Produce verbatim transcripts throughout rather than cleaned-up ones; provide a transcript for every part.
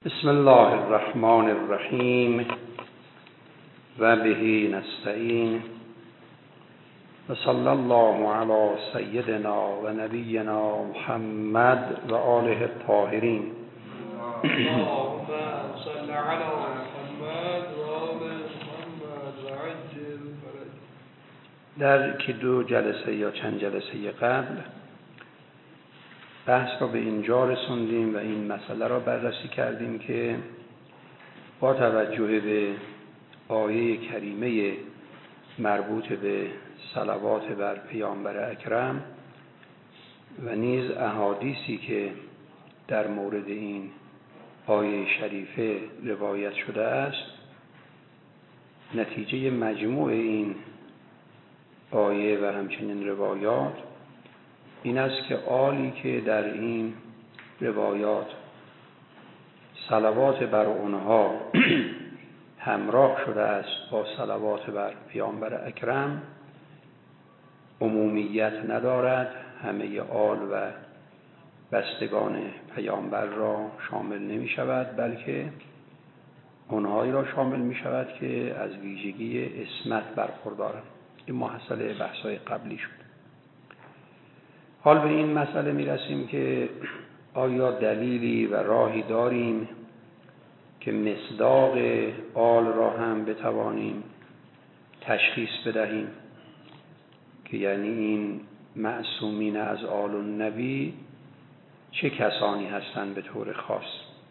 بسم الله الرحمن الرحیم و به نستعین و صلی الله علی سیدنا و نبینا محمد و آله الطاهرین. اللهم صل علی محمد و آل محمد و عجل فرج. در که دو جلسه یا چند جلسه قبل بحث را به اینجا رسوندیم و این مسئله را بررسی کردیم که با توجه به آیه کریمه مربوط به صلوات بر پیامبر اکرم و نیز احادیثی که در مورد این آیه شریفه روایت شده است، نتیجه مجموع این آیه و همچنین روایات این است که آلی که در این روایات صلوات بر اونها همراه شده است با صلوات بر پیامبر اکرم عمومیت ندارد، همه آل و بستگان پیامبر را شامل نمی شود، بلکه اونهایی را شامل می شود که از ویژگی عصمت برخوردارند. این محصل بحث‌های قبلی شد. حال به این مسئله می رسیم که آیا دلیلی و راهی داریم که مصداق آل را هم بتوانیم تشخیص بدهیم که یعنی این معصومین از آل النبی چه کسانی هستند به طور خاص.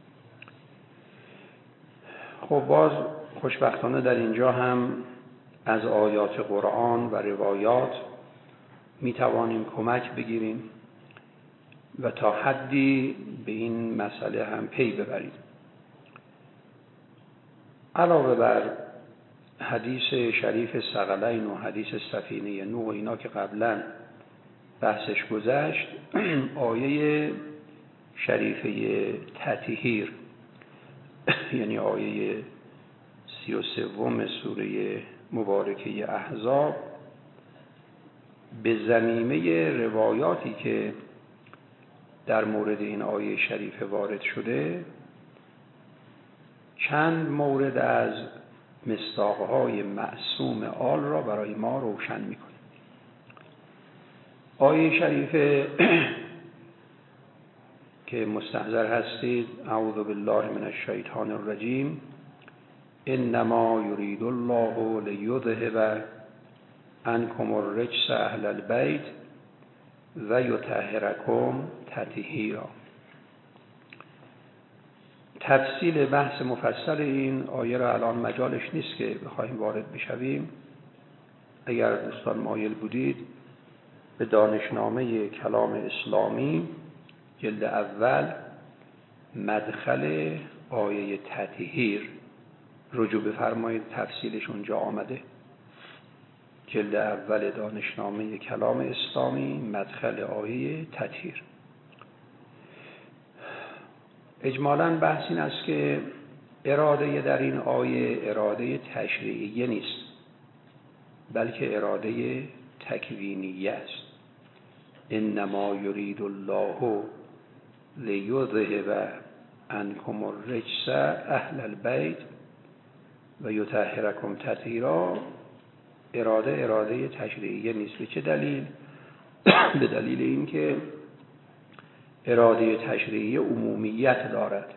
خب باز خوشبختانه در اینجا هم از آیات قرآن و روایات می توانیم کمک بگیریم و تا حدی به این مسئله هم پی ببریم. علاوه بر حدیث شریف ثقلین و حدیث سفینه نوح و اینا که قبلا بحثش گذشت، آیه شریفه تطهیر یعنی آیه سی و سوم سوره مبارکه احزاب به ضمیمه روایاتی که در مورد این آیه شریفه وارد شده چند مورد از مصداقهای معصوم آل را برای ما روشن می‌کنه. آیه شریفه که مستحضر هستید، اعوذ بالله من الشیطان الرجیم، انما یرید الله لیذهب عنکم الرجس اهل البیت و یطهرکم تطهیرا. تفصیل بحث مفصل این آیه را الان مجالش نیست که بخوایم وارد بشویم. اگر دوستان مایل بودید به دانشنامه کلام اسلامی جلد اول مدخل آیه تطهیر رجوع بفرمایید، تفصیلش اونجا آمده. جلد اول دانشنامه کلام اسلامی مدخل آیه تطهیر. اجمالاً بحث این است که اراده در این آیه اراده تشریعیه نیست، بلکه اراده تکوینیه است. انما یرید الله لیذهب عنکم الرجس اهل البیت و یطهرکم تطهیرا. اراده اراده تشریعیه نیست. به چه دلیل؟ به دلیل این که اراده تشریعیه عمومیت دارد.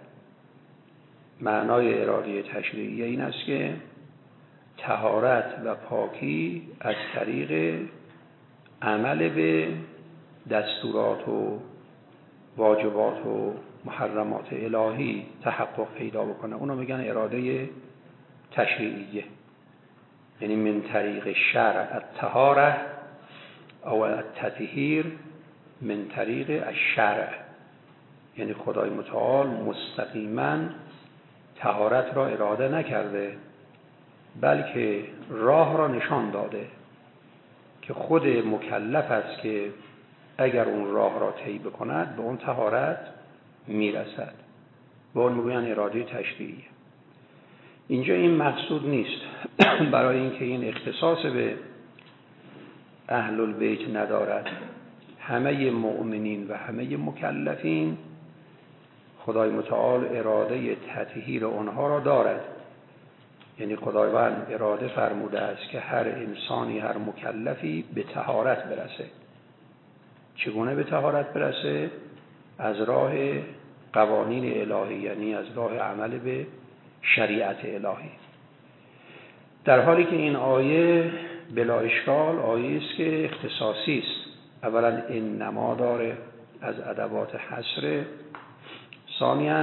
معنای اراده تشریعیه این است که طهارت و پاکی از طریق عمل به دستورات و واجبات و محرمات الهی تحقق پیدا بکنه. اونو میگن اراده تشریعیه، یعنی من طریق شرع الطهاره او التطهیر من طریق الشرع، یعنی خدای متعال مستقیما طهارت را اراده نکرده، بلکه راه را نشان داده که خود مکلف است که اگر اون راه را طی بکند به اون طهارت میرسد. به اون میگوین اراده تشریعیه. اینجا این مقصود نیست برای اینکه این اختصاص به اهل البیت ندارد. همه مؤمنین و همه مکلفین خدای متعال اراده تطهیر اونها را دارد. یعنی خداوند اراده فرموده است که هر انسانی، هر مکلفی به طهارت برسه. چگونه به طهارت برسه؟ از راه قوانین الهی، یعنی از راه عمل به شریعت الهی. در حالی که این آیه بلا اشکال آیه است که اختصاصی است. اولا انما داره، از ادوات حصر. ثانیاً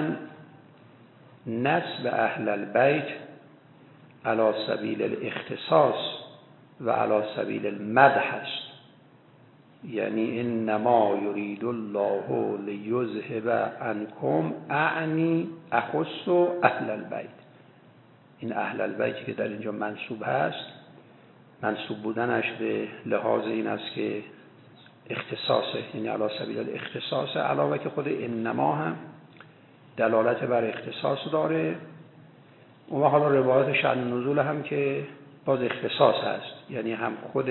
نسب اهل البیت علی سبیل الاختصاص و علی سبیل المدح است. یعنی انما یرید الله لیذهب عنکم اعنی اخص اهل البیت. این اهل البیت که در اینجا منصوب هست، منصوب بودنش به لحاظ این است که اختصاصه، یعنی علی سبیل الاختصاص، علاوه که خود انما هم دلالت بر اختصاص داره. و حالا روایت شأن نزول هم که باز اختصاص هست، یعنی هم خود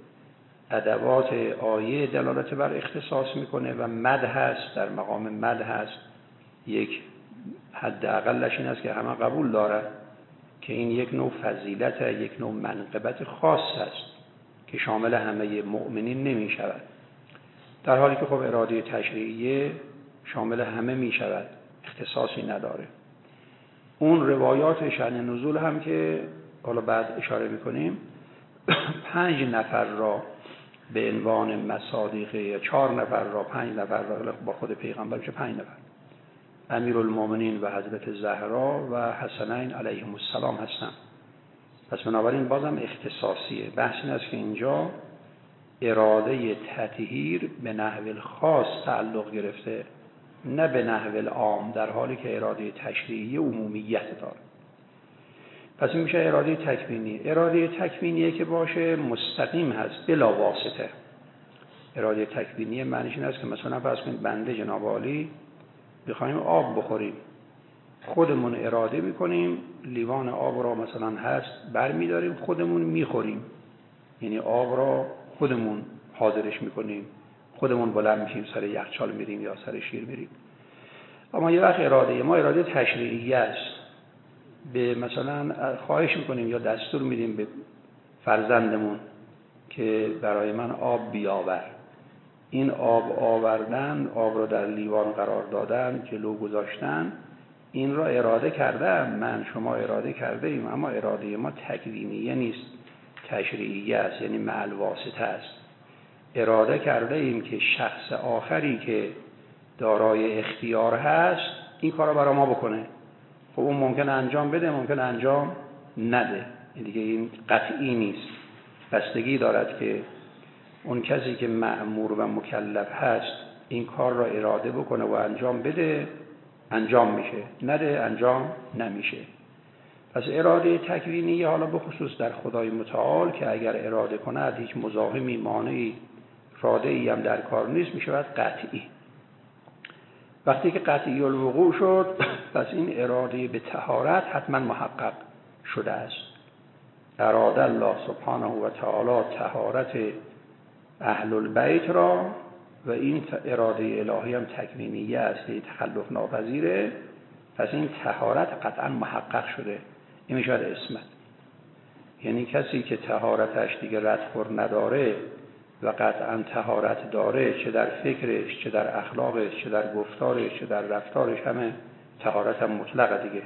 ادوات آیه دلالت بر اختصاص میکنه و مدح هست، در مقام مدح هست. یک حد اقلش این است که همه قبول دارن که این یک نوع فضیلت، یک نوع منقبت خاص است که شامل همه مؤمنین نمی شود، در حالی که خب اراده تشریعیه شامل همه می شود، اختصاصی نداره. اون روایات شأن نزول هم که حالا بعد اشاره میکنیم پنج نفر را به عنوان مصادیق، یا چهار نفر را، پنج نفر را با خود پیغمبر بشه پنج نفر، امیرالمومنین و حضرت زهرا و حسنین علیهم السلام هستند. پس بنابراین بازم اختصاصیه. بحث این است که اینجا اراده تطهیر به نحو خاص تعلق گرفته، نه به نحو عام، در حالی که اراده تشریعی عمومیت داره. پس این میشه اراده تکوینی. اراده تکوینیه که باشه مستقیم هست بلا واسطه. اراده تکوینی معنیش این است که مثلا فرض کنید بنده جناب عالی بخوایم آب بخوریم، خودمون اراده میکنیم لیوان آب را مثلا هست برمیداریم خودمون میخوریم، یعنی آب را خودمون حاضرش میکنیم، خودمون بلند میشیم سر یخچال میریم یا سر شیر میریم. اما یه وقت اراده ما اراده تشریعی است، به مثلا خواهش میکنیم یا دستور میدیم به فرزندمون که برای من آب بیاور. این آب آوردن، آب را در لیوان قرار دادن، جلو گذاشتن، این را اراده کردم من، شما اراده کرده ایم، اما اراده ما تکوینیه نیست، تشریعیه است، یعنی مع الواسطه است. اراده کرده ایم که شخص آخری که دارای اختیار هست این کار را برای ما بکنه. خب اون ممکن انجام بده، ممکن انجام نده، دیگه این قطعی نیست، بستگی دارد که اون کسی که مأمور و مکلف هست این کار را اراده بکنه و انجام بده، انجام میشه، نده انجام نمیشه. پس اراده تکوینی حالا به خصوص در خدای متعال که اگر اراده کند هیچ مزاحمی، مانعی، رادعی هم در کار نیست، میشود قطعی. وقتی که قطعی الوقوع شد پس این اراده به طهارت حتما محقق شده است. اراده الله سبحانه و تعالی طهارت اهل البیت را و این اراده الهی هم تکوینیه است، تخلف ناپذیره. پس این طهارت قطعا محقق شده، این میشود اسمت. یعنی کسی که طهارتش دیگه ردخور نداره و قطعا طهارت داره، چه در فکرش، چه در اخلاقش، چه در گفتارش، چه در رفتارش، همه طهارت هم مطلقه دیگه.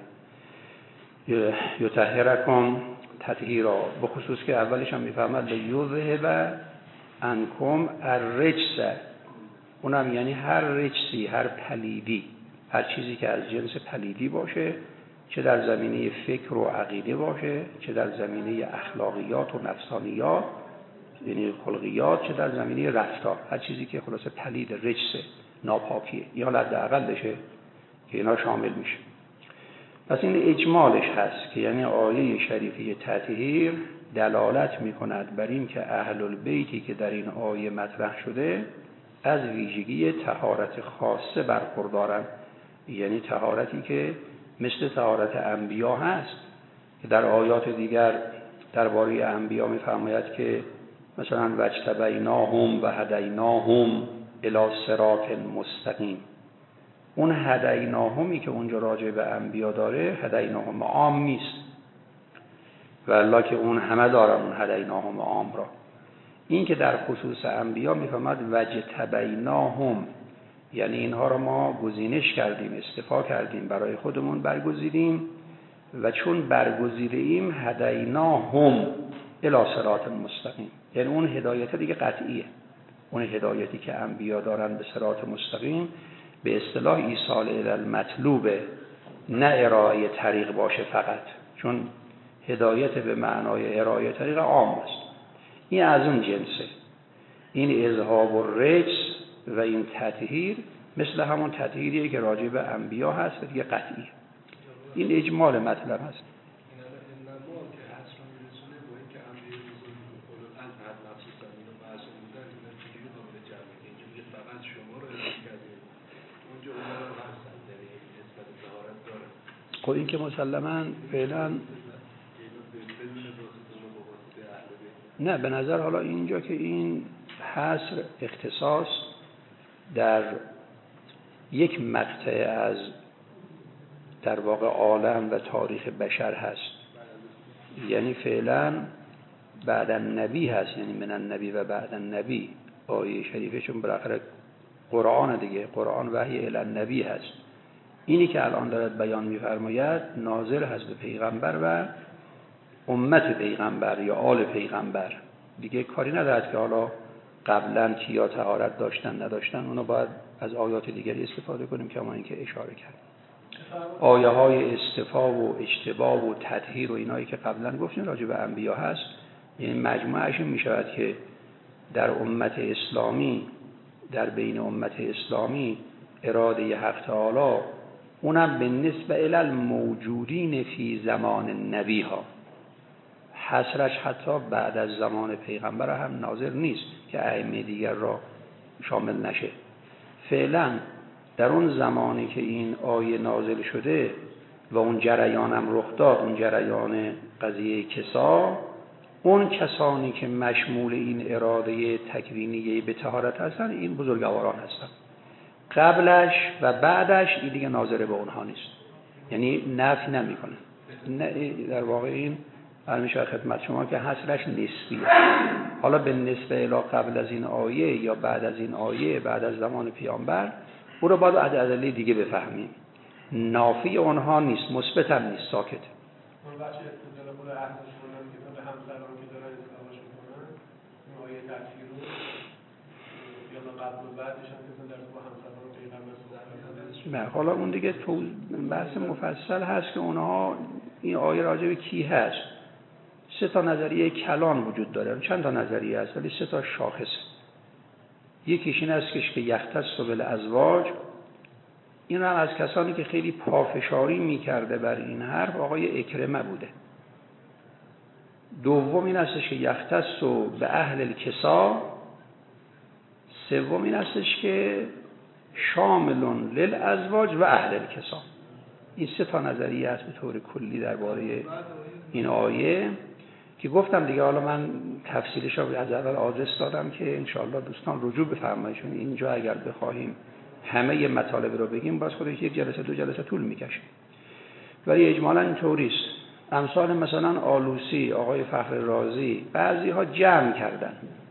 یطهرکم تطهیرا، به خصوص که اولش هم میفهمد لیذهب عنکم الرجس، اونم یعنی هر رجسی، هر پلیدی، هر چیزی که از جنس پلیدی باشه، چه در زمینه فکر و عقیده باشه، چه در زمینه اخلاقیات و نفسانیات یعنی خلقیات، چه در زمینه رفتار، هر چیزی که خلاصه پلید، رجس، ناپاکیه، یا حداقل بشه که اینا شامل میشه. پس این اجمالش هست که یعنی آیه شریفه تطهیر دلالت میکند بر این که اهل البیتی که در این آیه مطرح شده از ویژگی طهارت خاصه برخوردارند، یعنی طهارتی که مثل طهارت انبیا هست که در آیات دیگر درباره انبیا میفرماید که مثلا واجتبیناهم و هدیناهم الی صراط مستقیم، اون هدیناهمی که اونجا راجع به انبیا داره هدیناهم عام نیست، والله که اون همه دارن اون هدیناهم عام را. این که در خصوص انبیا میفهمد وجتبیناهم، یعنی اینها را ما گزینش کردیم، اصطفا کردیم، برای خودمون برگزیدیم و چون برگزیده ایم هدیناهم الی صراط مستقیم، یعنی اون هدایت دیگه قطعیه. اون هدایتی که انبیا دارن به صراط مستقیم به اصطلاح ایصال الی المطلوب، نه ارائه طریق باشه فقط، چون هدایت به معنای ارائه طریق عام است. این از اون جنسه. این اذهاب الرجس و این تطهیر مثل همون تطهیریه که راجع به انبیا هست و دیگه قطعیه. این اجمال مطلب هست. خب این که مسلماً فعلا نه، به نظر حالا اینجا که این حصر اختصاص در یک مقطع از در واقع عالم و تاریخ بشر هست، یعنی فعلا بعد النبی هست، یعنی من النبی و بعد النبی آیه شریفه، چون بالاخره قرآن دیگه، قرآن وحی الی النبی هست. اینی که الان دارد بیان می‌فرماید ناظر هست به پیغمبر و امت پیغمبر یا آل پیغمبر. دیگه کاری ندارد که حالا قبلا کیا طهارت داشتن نداشتن، اونا باید از آیات دیگری استفاده کنیم که ما این که اشاره کردیم. آیه های استفا و اجتبا و تطهیر و اینایی که قبلا گفتیم راجع به انبیا هست، یعنی مجموعش می شود که در امت اسلامی، در بین امت اسلامی اراده حق تعالی اونم به نسبت الی الموجودین فی زمان النبی ها، حصرش حتی بعد از زمان پیغمبر هم ناظر نیست که ائمه دیگر را شامل نشه. فعلا در اون زمانی که این آیه نازل شده و اون جریان هم رخ داد، اون جریان قضیه کسا، اون کسانی که مشمول این اراده تکوینیه به طهارت هستن این بزرگواران هستن. قبلش و بعدش این دیگه ناظر به اونها نیست، یعنی نفی نمی کنه. در واقع این برمیشه خدمت شما که حصرش نسبیه. حالا به نسبه الی قبل از این آیه یا بعد از این آیه، بعد از زمان پیامبر، او رو باید ادله دیگه بفهمیم. نافی اونها نیست، مثبت هم نیست، ساکت. اون بخش استدلال خود اهل سنت که به همسران که دارن ازدواج میکنن این آیه تفسیر رو یا قبل و بعدش هم که در با همسران پیغمبر صحبت نه، حالا اون دیگه تو بحث مفصل هست که اونها این آیه راجع به کی هست. سه تا نظریه کلان وجود داره، چند تا نظریه هست ولی سه تا شاخصه. یکیش این است که یختص بالازواج، این هم از کسانی که خیلی پافشاری میکرده بر این حرف آقای اکرمه بوده. دوم این است که یختص به اهل الکسا. سوم این است که شاملون للازواج و اهل الکسا. این سه تا نظریه است به طور کلی درباره این آیه که گفتم دیگه. حالا من تفصیلش رو از اول آدرس دادم که انشاءالله دوستان رجوع بفرمایید. اینجا اگر بخواهیم همه مطالب رو بگیم باز خودش یک جلسه دو جلسه طول میکشه، ولی اجمالا اینطوری است. امثال مثلا آلوسی، آقای فخر رازی، بعضی ها جمع کردن.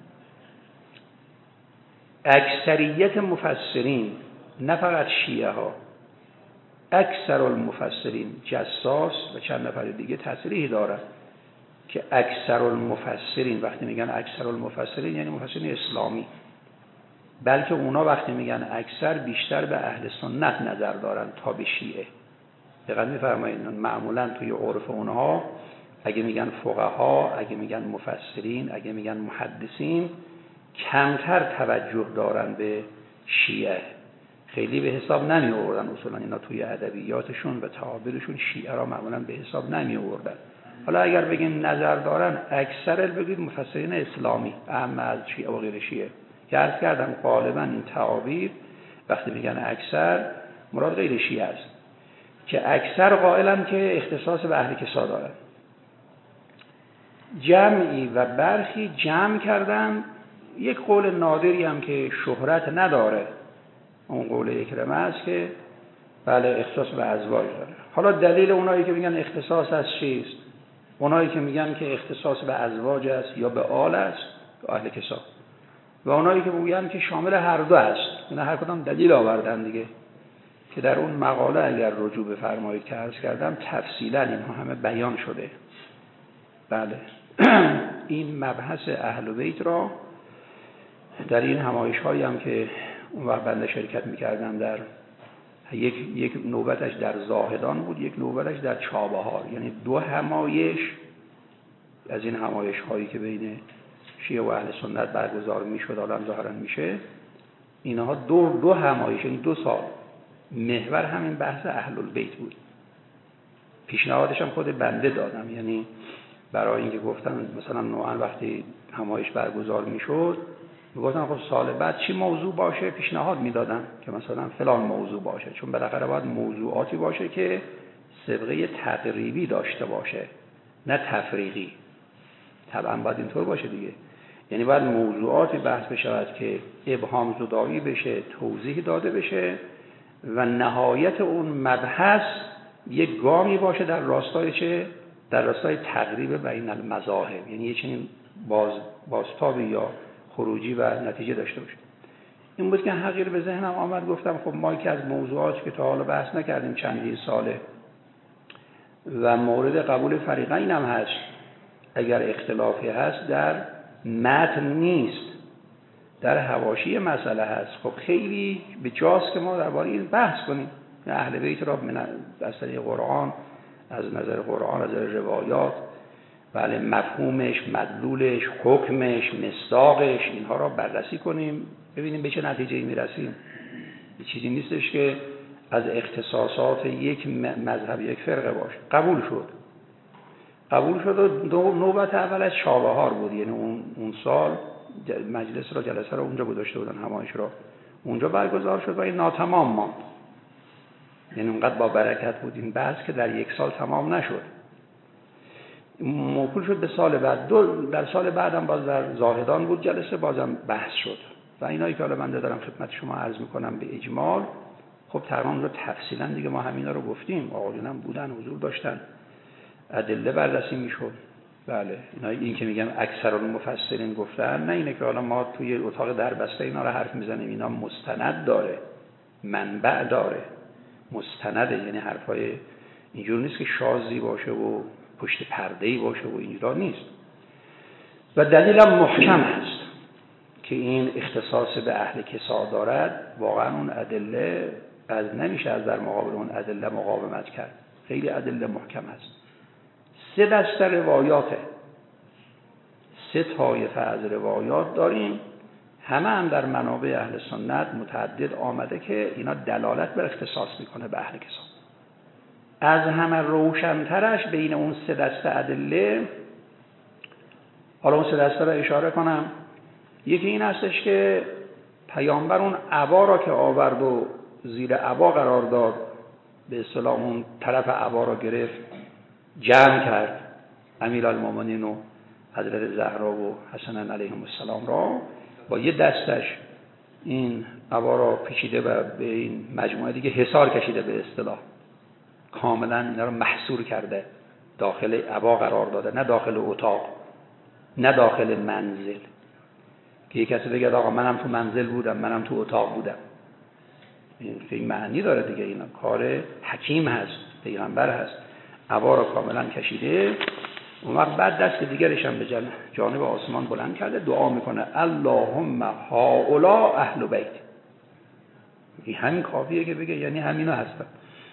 اکثریت مفسرین، نه فقط شیعه ها، اکثر المفسرین، جساس و چند نفر دیگه تصریح دارن که اکثر المفسرین، وقتی میگن اکثر المفسرین یعنی مفسرین اسلامی، بلکه اونا وقتی میگن اکثر بیشتر به اهل سنت نظر دارن تا به شیعه. دقت می‌فرمایید؟ معمولا توی عرف اونها اگه میگن فقها، اگه میگن مفسرین، اگه میگن محدثین، کمتر توجه دارن به شیعه، خیلی به حساب نمی آوردن. اصولا اینا توی ادبیاتشون و تعابیرشون شیعه را معمولا به حساب نمی آوردن. حالا اگر بگیم نظر دارن، اکثر بگید مفسرین اسلامی، اهم از شیعه و غیر شیعه، که عرض کردم غالبا این تعابیر وقتی میگن اکثر مراد غیر شیعه است، که اکثر قائلن که اختصاص به اهل کسا دارن. جمعی و برخی جمع کردن. یک قول نادری هم که شهرت نداره، اون قول اکرمه است که بله اختصاص به ازواج داره. حالا دلیل اونایی که میگن اختصاص از چیست؟ اونایی که میگن که اختصاص به ازواج است یا به آل است، اهل کسا، و اونایی که میگن که شامل هر دو است. اینا هر کدام دلیل آوردن دیگه، که در اون مقاله اگر رجوع بفرمایید که عرض کردم تفصیلا اینها همه بیان شده. بله این مبحث اهل بیت را در این همایش هایی هم که اون وقت بنده شرکت میکردم، در یک یک نوبتش در زاهدان بود، یک نوبتش در چابهار، یعنی دو همایش از این همایش هایی که بین شیعه و اهل سنت برگزار میشد، حالا ظاهرا میشه، اینها دو دو همایش، یعنی دو سال محور همین بحث اهل البیت بود. پیشنهادش هم خود بنده دادم، یعنی برای اینکه گفتن مثلا نوعا وقتی همایش برگزار میشد میگفتن خب سال بعد چی موضوع باشه، پیشنهاد میدادن که مثلا فلان موضوع باشه، چون بالاخره باید موضوعاتی باشه که سابقه تقریبی داشته باشه نه تفریقی. طبعا باید اینطور باشه دیگه، یعنی باید موضوعاتی بحث بشود که ابهام زدایی بشه، توضیح داده بشه و نهایت اون مبحث یک گامی باشه در راستای چه؟ در راستای تقریب بین المذاهب، یعنی یه چنین باز بازتابی یا خروجی و نتیجه داشته باشه. این بود که حقیر به ذهنم آمد، گفتم خب ما که از موضوعاتی که تا حالا بحث نکردیم چندین ساله و مورد قبول فریقین هم هست، اگر اختلافی هست در متن نیست، در حواشی مسئله هست، خب خیلی به جاست که ما درباره این بحث کنیم. اهل بیت را از طریق قرآن، از نظر قرآن، از نظر روایات، بله مفهومش، مدلولش، حکمش، مصداقش، اینها را بررسی کنیم، ببینیم به چه نتیجه‌ای میرسیم. یه چیزی نیستش که از اختصاصات یک مذهب یک فرقه باشه. قبول شد قبول شد و نوبت اولش چابهار بود، یعنی اون اون سال مجلس را جلسه را اونجا گذاشته بودن، همایش را اونجا برگزار شد و این ناتمام ماند. یعنی اونقدر با برکت بود این بحث که در یک سال تمام نشد، موکول شد به سال بعد. دو در سال بعدم باز در زاهدان بود جلسه، بازم بحث شد و اینایی که حالا من دارم خدمت شما عرض میکنم به اجمال. خب تمام رو تفصیلا دیگه ما همینا رو گفتیم، آقایون هم بودن، حضور داشتن، ادله بررسی میشد. بله اینا این که میگم اکثر المفسرین گفتن، نه اینه که حالا ما توی اتاق دربسته اینا رو حرف میزنیم، اینا مستند داره، منبع داره، مستنده، یعنی حرفای اینجور نیست که شاذی باشه و پشت پرده‌ای باشه و اینجورا نیست. و دلیلم محکم هست که این اختصاص به اهل کسا دارد. واقعا اون ادله از نمیشه از در مقابل اون ادله مقاومت کرد، خیلی ادله محکم هست. سه دسته روایاته، سه طایفه از روایات داریم، همه هم در منابع اهل سنت متعدد آمده که اینا دلالت بر اختصاص میکنه به اهل کسا. از همه روشنترش بین اون سه دسته ادله، حالا اون سه دسته را اشاره کنم. یکی این هستش که پیامبر اون عبا را که آورد و زیر عبا قرار داد، به اصطلاح اون طرف عبا را گرفت، جمع کرد امیرالمومنین و حضرت زهرا و حسن علیهم السلام را، با یه دستش این عبا را پیچیده و به این مجموعه دیگه حصار کشیده، به اصطلاح کاملا اینا رو محصور کرده، داخل عبا قرار داده، نه داخل اتاق، نه داخل منزل، که یک کسی بگه آقا منم تو منزل بودم، منم تو اتاق بودم. این خیلی معنی داره دیگه، اینا کار حکیم هست، پیغمبر هست. عبا را کاملا کشیده، اون وقت بعد دست دیگرش هم به جانب آسمان بلند کرده، دعا میکنه اللهم هؤلاء اهل بیت. این همین کافیه که بگه یعنی همینا هستن.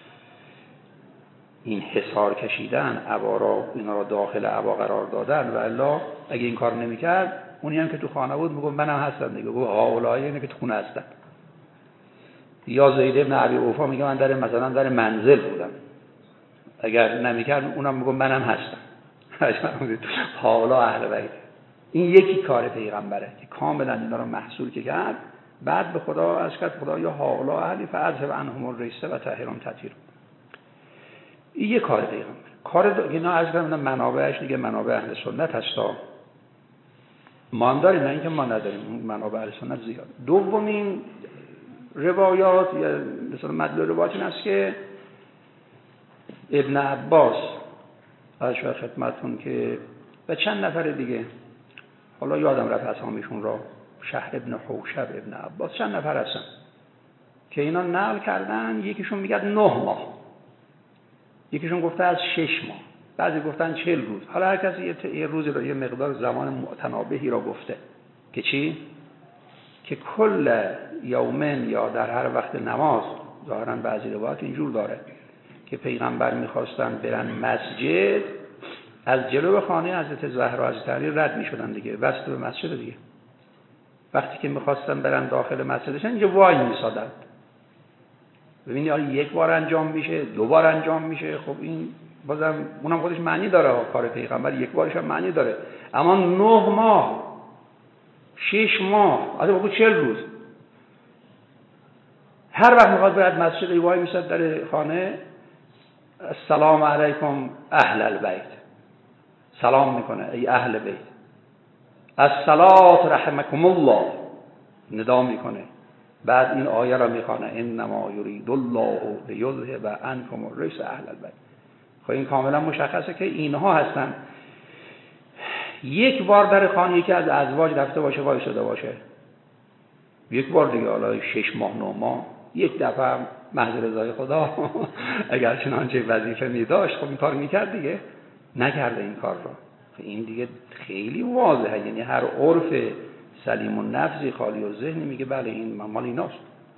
این حصار کشیدن، عبا را اینا را داخل عبا قرار دادن، و الا اگه این کار نمیکرد اونی هم که تو خانه بود میگه منم هستم دیگه، گفت هؤلاء یعنی که تو خونه هستن. یا زید ابن ابی اوفا میگه من در مثلا در منزل بودم، اگر نمیکرد اونم میگه منم هستم. هؤلاء اهل بیت. این یکی کار پیغمبره که کاملا اینا رو محصول کرد، بعد به خدا از کرد خدا یا هؤلاء اهلی فاذهب عنهم الرجس و طهرهم تطهیرا. این یک کار پیغمبر. کار اینا از کردن منابعش دیگه منابع اهل سنت هستا، ما هم داریم، نه اینکه ما نداریم، منابع اهل سنت زیاد. دومین روایات یا مثلا مدلول روایات این است که ابن عباس از شما خدمتون که و چند نفر دیگه، حالا یادم رفت اسامیشون را، شهر ابن حوشب، ابن عباس، چند نفر هستن که اینا نقل کردن. یکیشون میگه نه ماه، یکیشون گفته از شش ماه، بعضی گفتن چهل روز. حالا هر کسی یه روزی رو، یه مقدار زمان متنابهی را گفته که چی؟ که کل یومن یا در هر وقت نماز، ظاهرا بعضی روایات اینجور داره که پیغمبر میخواستن برن مسجد، از جلو خانه حضرت زهرا حضرت علی رد میشدن دیگه، وسط به مسجد دیگه. وقتی که میخواستن برن داخل مسجدشن اینجا وای میسادن. ببینید آره یک بار انجام میشه، دو بار انجام میشه، خب این بازم اونم خودش معنی داره، کار پیغمبر یک بارش هم معنی داره. اما نه ماه، شش ماه، از بگو چهل روز، هر وقت میخواد برد مسجد وای میساد در خانه، السلام علیکم اهل البیت، سلام میکنه ای اهل بیت، الصلاة رحمکم الله ندا میکنه. بعد این آیه را میخوانه انما یرید الله لیذهب عنکم الرجس اهل البیت. خب این کاملا مشخصه که اینها هستن. یک بار در خانه یکی از ازواج رفته باشه، وای شده باشه، یک بار دیگه، حالا شش ماه نه ماه، یک دفعه محض رضای خدا اگر چنانچه وظیفه می داشت خب این کار میکرد دیگه، نکرده این کار را. این دیگه خیلی واضحه، یعنی هر عرف سلیم النفسی خالی و ذهنی میگه بله این مال ایناست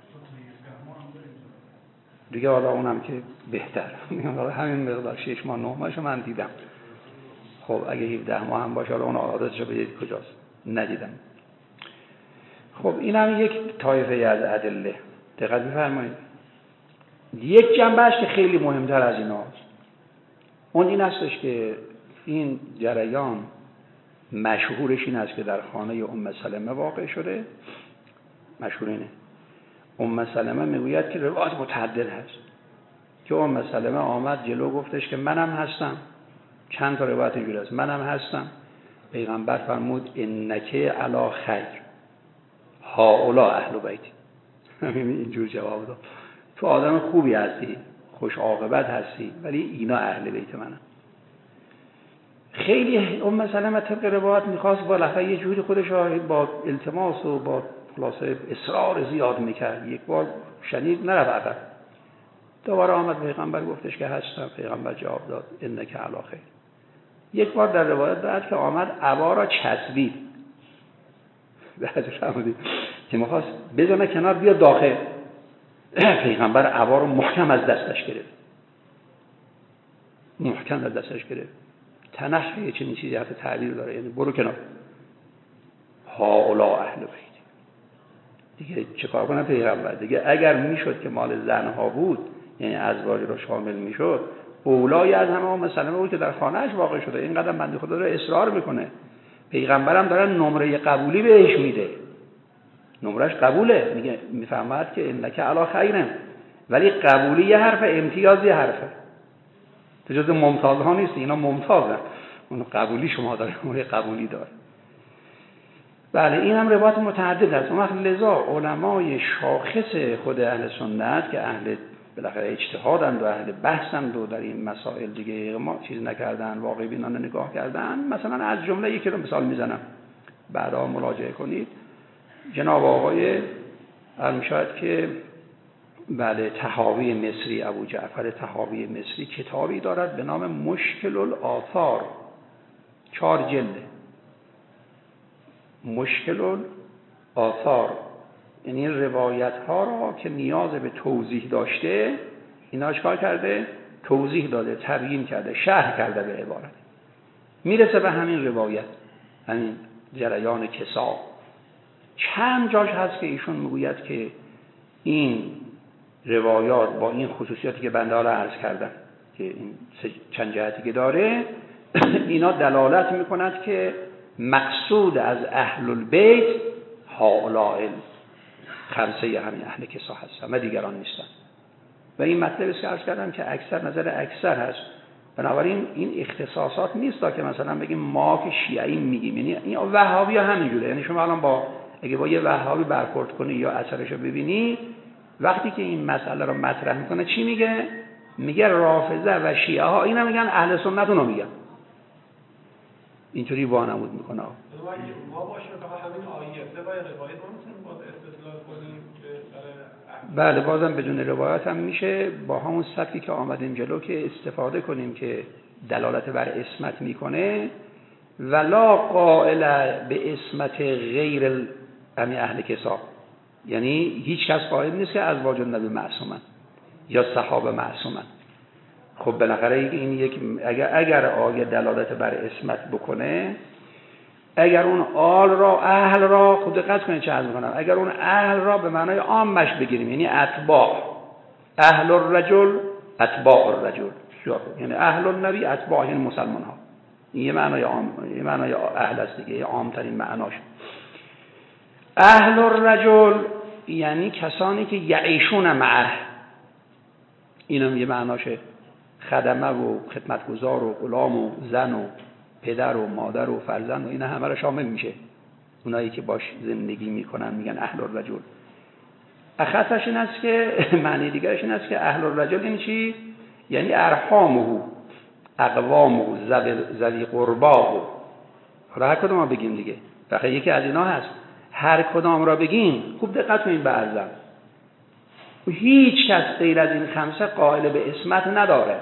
دیگه. حالا اونم که بهتر همین مقدار شش ماه نه ماهشو من دیدم. خب اگه هفده ماه هم باشه، حالا اون عادتشو بدید کجاست، ندیدم. خب این هم یک طایفه از ادله، دقت بفرمایید. یک جنبهش که خیلی مهمتر از ایناست، اون این هستش که این جریان مشهورش این است که در خانه ام سلمه واقع شده. مشهور اینه، ام سلمه میگوید که روایت متعدد هست که ام سلمه آمد جلو گفتش که منم هستم. چند تا روایت اینجوری است، منم هستم. پیغمبر فرمود انکه علی خیر هؤلاء اهل بیتی. اینجور جواب داد، تو آدم خوبی هستی، خوش عاقبت هستی، ولی اینا اهل بیت منن. خیلی ام سلمه طبق روایت میخواست با لحظه یه جوری خودش با التماس و با خلاصه اصرار زیاد میکرد. یک بار شنید نرفت عقب، دوباره آمد پیغمبر گفتش که هستم. پیغمبر جواب داد انک علی خیر. یک بار در روایت داد که آمد عبا را چسبید، فهمیدید که میخواست بزنه کنار بیا داخل. پیغمبر عبا رو محکم از دستش گرفت، محکم از دستش گرفت. تنح یه چنین چیزی حتی تعبیر داره، یعنی برو کنار. هؤلاء اهل بیت. دیگه چه کار کنه پیغمبر دیگه؟ اگر میشد که مال زنها بود، یعنی ازواج رو شامل میشد، اولای از همه ام سلمه بود که در خانهش واقع شده. اینقدر بنده خدا رو اصرار میکنه. پیغمبرم داره نمره قبولی بهش میده، نمرش قبوله، میگه میفهمد که انک علی خیرن، ولی قبولی یه حرف، امتیاز یه حرفه. تو جز ممتاز ها نیست، اینا ممتازن، اون قبولی شما داره، نمره قبولی داره. بله این هم روایت متعدد است. اون وقت لذا علمای شاخص خود اهل سنت که اهل بالاخره اجتهادند و اهل بحثند و در این مسائل دیگه ما چیز نکردن، واقعی بینانه نگاه کردن. مثلا از جمله یکی رو مثال میزنم، بعدا مراجعه کنید. جناب آقای ارمشاید که بله طحاوی مصری، ابو جعفر طحاوی مصری کتابی دارد به نام مشکل الآثار، چهار جلده. مشکل الآثار یعنی روایت ها را که نیاز به توضیح داشته، اینا چیکار کرده؟ توضیح داده، تبیین کرده، شرح کرده به عبارت. میرسه به همین روایت، همین جریان کسا. چند جاش هست که ایشون میگوید که این روایات با این خصوصیاتی که بنده حالا عرض کردم که این چند جهتی که داره، اینا دلالت میکند که مقصود از اهل البیت هؤلاء خمسه همین اهل کسا هستن و دیگران نیستن. و این مطلبی که عرض کردم که اکثر نظر اکثر هست. بنابراین این اختصاصات نیست تا که مثلا بگیم ما که شیعی میگیم، یعنی این وهابی ها همینجوره. یعنی شما الان با اگه با یه وهابی برخورد کنی یا اثرشو ببینی، وقتی که این مسئله رو مطرح میکنه چی میگه؟ میگه رافضه و شیعه ها اینا میگن اهل سنت اونو میگن. اینطوری وانمود میکنه. ما باشه فقط همین آیه سوای روایت ما میتونیم باز استدلال کنیم که بله بازم بدون روایت هم میشه، با همون سبکی که آمدیم جلو که استفاده کنیم که دلالت بر اسمت میکنه. ولا قائل به اسمت غیر امی اهل کسا، یعنی هیچ کس قائل نیست که ازواج النبی معصومن یا صحابه معصومن. خب بالاخره این یک اگر اگر آیه دلالت بر اسمت بکنه، اگر اون آل را اهل را خود دقت کنید چه عرض می‌کنم، اگر اون اهل را به معنای عامش بگیریم، یعنی اتباع، اهل الرجل اتباع الرجل، یعنی اهل النبی اتباع یعنی مسلمان ها، این یه معنای عام، یه معنای اهل است دیگه، عام ترین معناش. اهل الرجل یعنی کسانی که یعیشون معه، اینم یه معناشه، خدمه و خدمتگزار و غلام و زن و پدر و مادر و فرزند و اینا همه را شامل میشه. اونایی که باش زندگی میکنن میگن اهل الرجل. اخصش این است که معنی دیگرش این است که اهل الرجل یعنی چی؟ یعنی ارحامه، اقوامه، ذوی قرباه. حالا هر کدوم را بگیم دیگه، فقط یکی از اینا هست، هر کدام را بگیم خوب دقت کنید به ارزم. هیچ کس غیر از این خمسه قائل به اسمت نداره.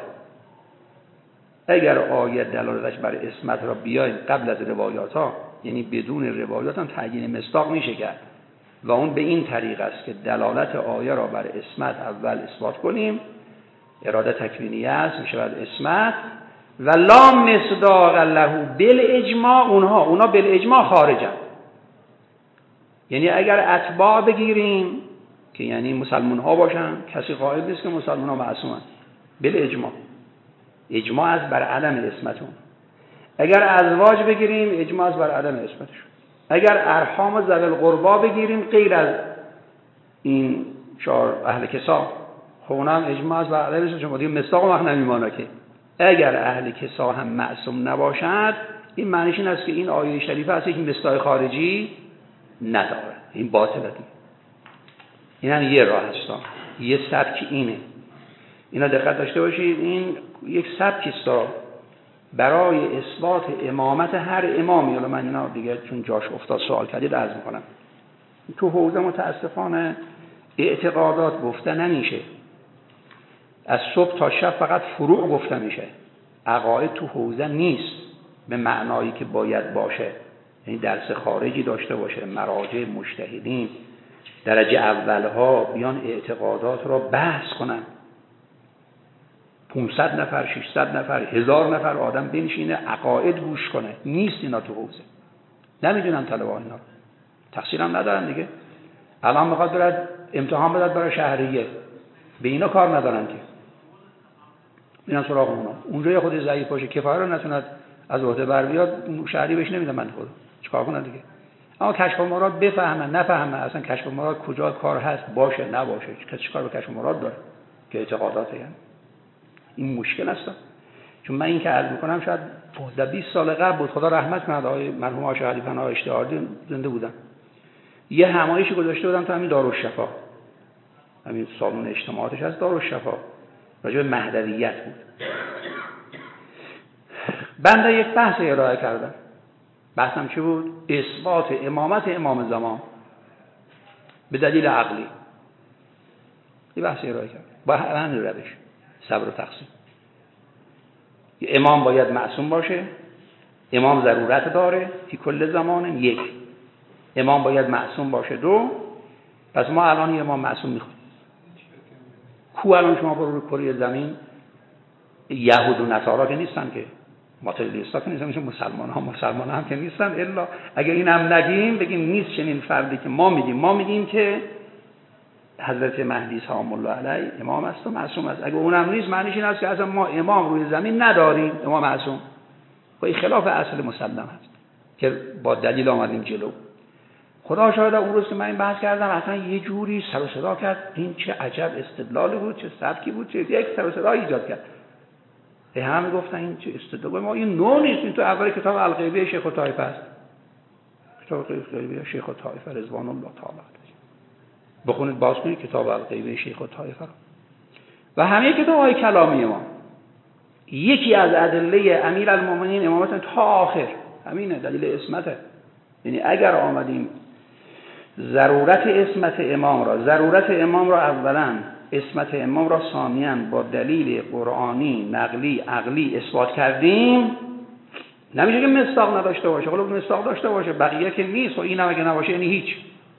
اگر آیه دلالتش بر اسمت را بیایم قبل از روایات ها، یعنی بدون روایات هم تعیین مصداق میشه کرد و اون به این طریق است که دلالت آیه را بر اسمت اول اثبات کنیم، اراده تکوینیه است میشه بر اسمت، و لا مصداق له بالاجماع، اونها اونا بالاجماع خارجن. یعنی اگر اتباع بگیریم که یعنی مسلمان ها باشن، کسی قائل نیست که مسلمان ها معصومن بالاجماع، اجماع از بر عدم اسمتون. اگر ازواج بگیریم اجماع از بر عدم اسمتشون. اگر ارحام و ذوی القربا بگیریم غیر از این چهار اهل کسا، خب اونم اجماع از بر عدم اسمتشون، دیگه مصداق وقت نمیمونه که. اگر اهل کسا هم معصوم نباشد، این معنیش این است که این آیه شریفه است که مصداق خارجی نداره، این باطله. این هم یه راه است، یه سبک اینه. اینا دقت داشته باشید، این یک سبکی است برای اثبات امامت هر امامی. حالا من اینا دیگه چون جاش افتاد سوال کردید عرض میکنم. تو حوزه متاسفانه اعتقادات گفته نمیشه، از صبح تا شب فقط فروع گفته میشه، عقاید تو حوزه نیست به معنایی که باید باشه. یعنی درس خارجی داشته باشه، مراجع مجتهدین درجه اولها بیان اعتقادات را بحث کنن، پانصد نفر، ششصد نفر، هزار نفر آدم بنشینه عقاید گوش کنه. نیست اینا تو حوزه، نمیدونن طلبه اینا، تقصیر هم ندارن دیگه. الان میخواد برد امتحان بدد برای شهریه، به اینا کار ندارن که اینا سراغ اونا. اونجا یه خودی ضعیف باشه کفایه رو نتوند از عهده بر بیاد، شهری بهش نمیدن من خود چیکار کنن دیگه. اما کشف مراد بفهمن نفهمن اصلا کشف مراد کجا کار هست، باشه نباشه، کسی کار به کشف مراد داره که اعتقاداته. یعنی این مشکل است. چون من این که عرض میکنم شاید پانزده بیست سال قبل بود، خدا رحمت کنه آقای مرحوم آقای علی پناه اشتهاردی زنده بودن، یه همایشی گذاشته بودم تو همین دارالشفا، همین سالن اجتماعاتش از دارالشفا، راجع به مهدویت بود. بنده یک بحث ارائه کردم. بحثم چی بود؟ اثبات امامت امام زمان به دلیل عقلی. یه بحث ارائه کردم با همین روش، صبر و تقسیم. امام باید معصوم باشه، امام ضرورت داره فی کل زمان، یک. امام باید معصوم باشه، دو. پس ما الان امام معصوم میخوایم. کو الان شما برو روی کره زمین یهود و نصارا که نیستن که، ماتریالیستا که نیستن، مسلمان ها مسلمان هم که نیستن، الا اگر این هم نگیم بگیم نیست چنین فردی که ما میگیم. ما میگیم که حضرت مهدی سلام الله علیه امام است و معصوم است. اگه اونم نیست معنیش این است که اصلا ما امام روی زمین نداریم، امام معصوم. و این خلاف اصل مسلم هست که با دلیل آمدیم جلو. خدا شاهد اون روز که من این بحث کردم اصلا یه جوری سر و صدا کرد، این چه عجب استدلالی بود، چه سبکی بود، چه یک سر و صدا ایجاد کرد. همه گفتن این چه استدلال، ما این نو نیست، این تو اول کتاب الغیبه شیخ طایفه است. کتاب الغیبه شیخ طایفه رضوان الله تعالی. بخونید باز کنید کتاب الغیبه شیخ الطایفه و همه کتاب های کلامی ما. یکی از ادله امیرالمومنین امامت تا آخر همینه، دلیل عصمته. یعنی اگر آمدیم ضرورت عصمت امام را ضرورت امام را اولا، عصمت امام را ثانیاً با دلیل قرآنی، نقلی، عقلی اثبات کردیم، نمیشه که مصداق نداشته باشه. خب مصداق داشته باشه، بقیه که نیست. و این هم اگه نباشه یعنی هیچ.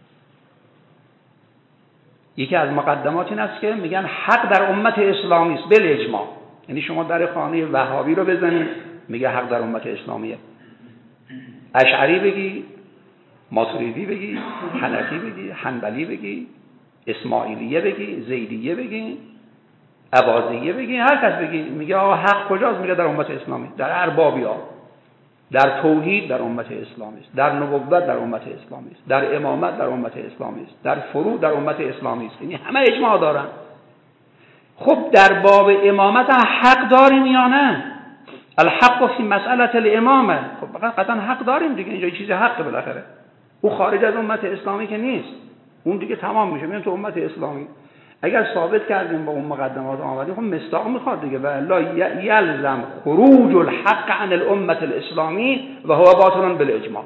یکی از مقدمات این است که میگن حق در امت اسلامی است بالاجماع. یعنی شما در خانه وهابی رو بزنید میگه حق در امت اسلامیه. اشعری بگی، ماتریدی بگی، حنفی بگی، حنبلی بگی، اسماعیلیه بگی، زیدیه بگی، عباضیه بگی، هر کس بگی میگه آقا حق کجاست؟ میگه در امت اسلامی، در اربابی‌ها، در توحید در امت اسلامی است، در نبوت در امت اسلامی است، در امامت در امت اسلامی است، در فروع در امت اسلامی است. یعنی همه اجماع دارن. خب در باب امامت حق داریم یا نه؟ الحق فی مسئله الامامه. خب قطعا حق داریم دیگه، اینجا چیز حق بالاخره. او خارج از امت اسلامی که نیست، اون دیگه تمام میشه میون تو امت اسلامی. اگر ثابت کردیم با اون مقدمات آمدیم، خب مصداق میخواد دیگه. و لا یلزم خروج الحق عن الامه الاسلامی و هو باطل بالاجماع.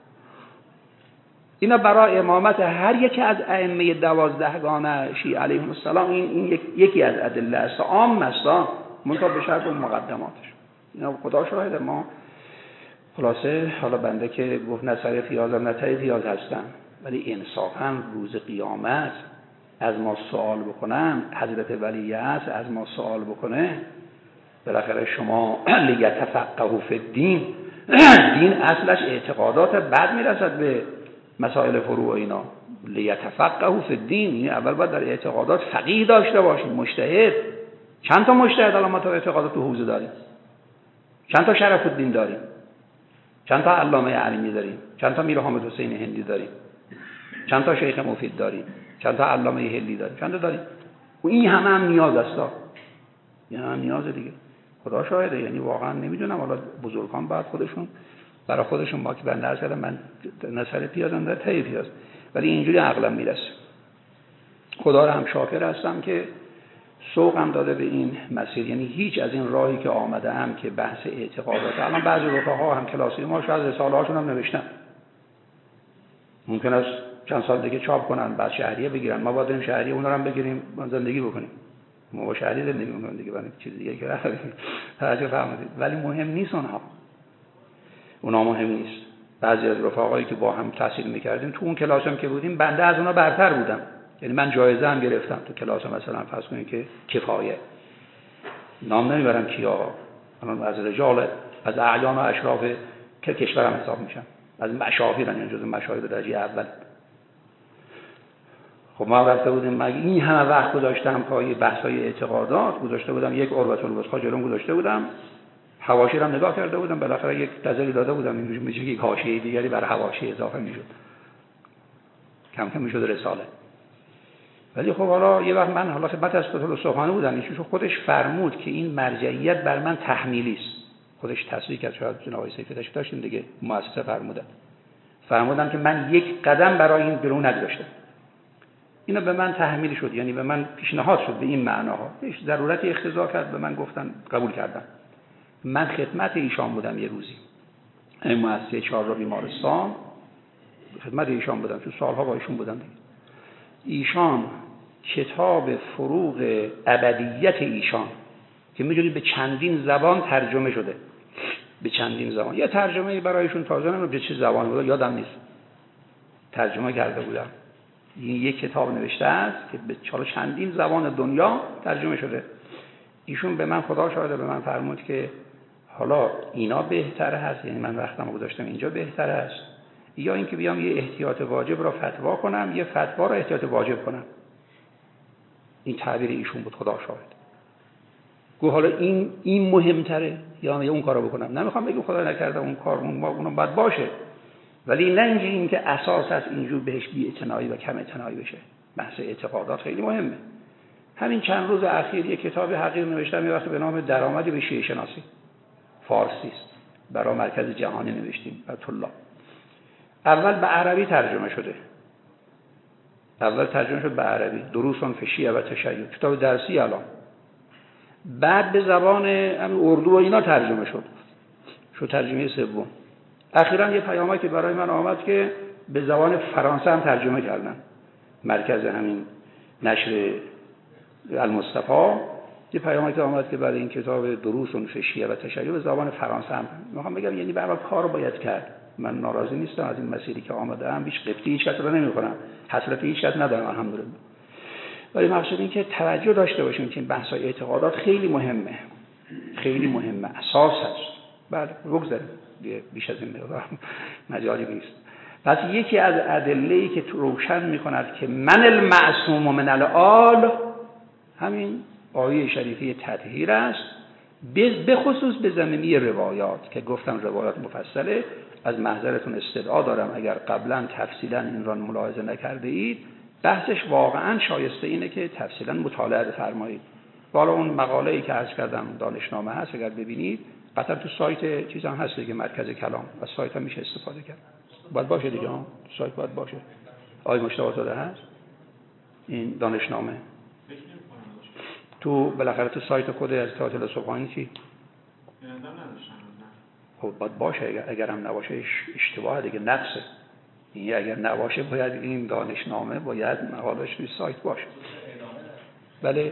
اینا برای امامت هر یکی از ائمه دوازدهگانه شیعه علیهم السلام این, این یکی از ادله است، عام است، منتها به شرط اون مقدماتش. اینا خدا شاهد. ما خلاصه حالا بنده که گفت نه سر پیازم نه ته پیاز هستم، ولی انصافاً روز قیامت از ما سوال بکنن، حضرت ولی است از ما سوال بکنه، بالاخره شما لیتفقهوا فی الدین، دین اصلش اعتقادات، بعد میرسد به مسائل فروع اینا. لیتفقهوا فی الدین، یعنی اول باید در اعتقادات فقیه داشته باشیم، مجتهد. چند تا مجتهد الان ما تو اعتقادات تو حوزه داریم؟ چند تا شرف الدین داریم؟ چند تا علامه علیمی داریم؟ چند تا میر حامد حسین هندی داریم؟ چند تا شیخ مفید داریم؟ چند تا علامه هلی داریم؟ چند تا داریم؟ و این همه هم نیاز است. این هم نیاز دیگه. خدا شاهده. یعنی واقعا نمیدونم، حالا بزرگان بعد خودشون برای خودشون، ما که بنده عرض کردم من نظر پیازم در ته پیاز، ولی اینجوری عقلم میرسه. خدا را هم شاکر هستم که سوقم داده به این مسیر. یعنی هیچ از این راهی که آمده ام که بحث اعتقادات، الان بعضی رفقا هم کلاسی ما شاید رساله هاشون هم نوشتن، ممکن است چند سال دیگه چاپ کنن، بعد شهریه بگیرن، ما باید این شهریه اونا رو هم بگیریم زندگی بکنیم. ما با شهریه زندگی می‌کنیم دیگه، برای چیز دیگه که توجه فرمودید. ولی مهم نیست اونها. اونا مهم نیست. بعضی از رفقایی که با هم تحصیل می‌کردیم تو اون کلاس هم که بودیم، بنده از اونا برتر بودم. یعنی من جایزه هم گرفتم تو کلاس، مثلا فرض کنید که کفایه، نام نمیبرم کیا، الان از رجال از اعیان و اشراف که کشورم حساب میشن، از مشاهیرن، یعنی جزو مشاهیر درجه اول. خب ما رفته بودیم، مگه این همه وقت گذاشتم پای بحث‌های اعتقادات، گذاشته بودم یک عروة الوثقی جلوم گذاشته بودم، حواشی رو نگاه کرده بودم، بالاخره یک تذکری داده بودم، اینجوری میشه یک حاشیه دیگری برای حواشی اضافه میشد، کم کم میشد رساله. ولی خب حالا یه وقت من حالا خدمت از فتح الصبحانه بودم، ایشون خودش فرمود که این مرجعیت بر من تحمیلی است. خودش تصریح کرد، شاید جناب آقای سیفی تشریف داشتیم دیگه، مؤسسه فرمودن. فرمودن که من یک قدم برای این جلو نگذاشتم. اینا به من تحمیل شد، یعنی به من پیشنهاد شد به این معناها. هیچ ضرورتی اقتضا کرد، به من گفتن قبول کردم. من خدمت ایشان بودم یه روزی. این مؤسسه چهار راه بیمارستان خدمت ایشان بودم، تو سالها با ایشون بودم دیگه. ایشان کتاب فروغ ابدیت ایشان که می‌دونید به چندین زبان ترجمه شده، به چندین زبان، یه ترجمه برایشون تازه نمی‌دونم به چه زبانی بود، یادم نیست، ترجمه کرده بودم. این یک کتاب نوشته است که به چندین زبان دنیا ترجمه شده. ایشون به من، خدا شاهده، به من فرمود که حالا اینا بهتره هست، یعنی من وقتم گذاشتم اینجا بهتره است، یا اینکه بیام یه احتیاط واجب را فتوا کنم، یه فتوا را احتیاط واجب کنم. این تعبیر ایشون بود، خدا شاهد. گفت حالا این این مهمتره یا اون کارو بکنم؟ نمیخوام بگم خدا نکرده اون کار اون ما اونم باید باشه، ولی نه اینکه این که اساس است اینجور بهش بی اعتنایی و کم اعتنایی بشه. بحث اعتقادات خیلی مهمه. همین چند روز اخیر یک کتاب حقیر نوشتم، یه وقت به نام درآمد به شیعه شناسی، فارسی است، برای مرکز جهانی نوشتیم، طلاب. اول به عربی ترجمه شده، اول ترجمه شد به عربی، دروسون فشیه و تشیع، کتاب درسی الان. بعد به زبان اردو و اینا ترجمه شد، شد ترجمه سوم. اخیراً یه پیامک که برای من آمد که به زبان فرانسه هم ترجمه کردن. مرکز همین نشر المصطفی یه پیامک آمد که برای این کتاب دروسون فشیه و تشیع به زبان فرانسه هم. میخوام بگم یعنی برای کار باید کرد. من ناراضی نیستم از این مسیری که آمدم، هیچ قبطی هیچ کس رو نمی‌کنم، حسرت هیچ کس ندارم الحمدلله. ولی مقصود این که توجه داشته باشیم که این بحث‌های اعتقادات خیلی مهمه، خیلی مهمه، اساس هست. بله بگذاریم بیش از این مجالی نیست. پس یکی از ادله‌ای که روشن می‌کند که من المعصوم من الآل، همین آیه شریفه تطهیر است، به خصوص به زمینه روایات که گفتم روایات مفصله. از محضرتون استدعا دارم اگر قبلا تفصیلا این را ملاحظه نکرده اید، بحثش واقعا شایسته اینه که تفصیلا مطالعه بفرمایید. بالا اون مقاله‌ای که عرض کردم دانشنامه هست، اگر ببینید قطعا تو سایت چیزا هست دیگه، مرکز کلام، از سایت هم میشه استفاده کرد. باید باشه دیگه، ها سایت باید باشه. آقای مشتاق داده هست این دانشنامه تو بالاخره تو سایت خود از تئاتر صبحانی چی؟ خب باید باشه، اگر اگرم نباشه اشتباه دیگه، نقصه. این اگر نباشه باید این دانشنامه باید مقالش توی سایت باشه. بله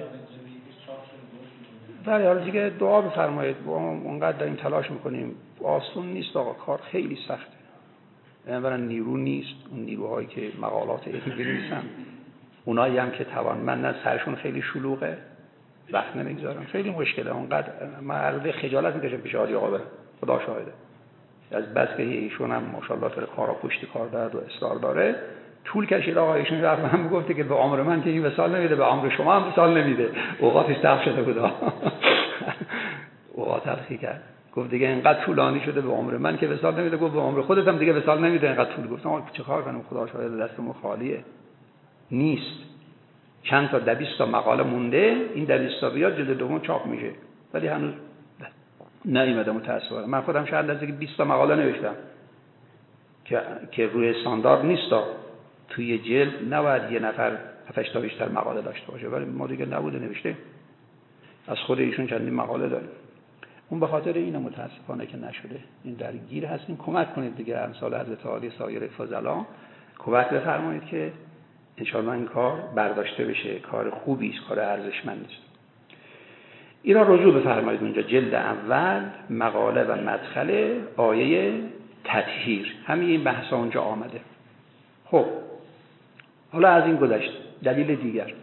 بله حالا دیگه دعا بفرمایید. ما اونقدر داریم تلاش میکنیم، آسون نیست آقا، کار خیلی سخته. اولا نیرو نیست، اون نیروهایی که مقالات علمی بنویسن، اونایی هم که توانمندن سرشون خیلی شلوغه، وقت نمیگذارن، خیلی مشکله. اونقدر من خجالت میکشم پیش عالی آقا برم، خدا شاهده. از بس که ایشون هم ماشاءالله طور کارا پشتی کار داره و اصرار داره، طول کشید آقا. ایشون رفت هم گفت که به عمر من که این وصال نمیده، به عمر شما هم وصال نمیده. اوقاتش تلخ شده بود. اوقات تلخی کرد، گفت دیگه اینقدر طولانی شده به عمر من که وصال نمیده. گفت به عمر خودت هم دیگه وصال نمیده اینقدر طول. گفتم آقا چه کار کنم، خدا شاهده دستم خالیه، نیست. چند تا دویست تا مقاله مونده، این دویست تا بیاد جلد دوم چاپ میشه، ولی هنوز نیومده متأسفانه. من خودم شاید از اینکه بیست تا مقاله نوشتم که که روی استاندارد نیست، توی جلد نباید یه نفر هفتش تا بیشتر مقاله داشته باشه، ولی ما دیگه نبوده نوشته. از خود ایشون چندین مقاله داریم. اون به خاطر اینه متأسفانه که نشده. این درگیر هستیم. کمک کنید دیگه، امثال حضرت عالی سایر فضلا کمک بفرمایید که ان شاء الله این کار برداشته بشه. کار خوبی است، کار ارزشمندی است. اینا رجوع بفرمایید اونجا جلد اول مقاله و مدخل آیه تطهیر، همین این بحثا اونجا آمده. خب حالا از این گذشت، دلیل دیگر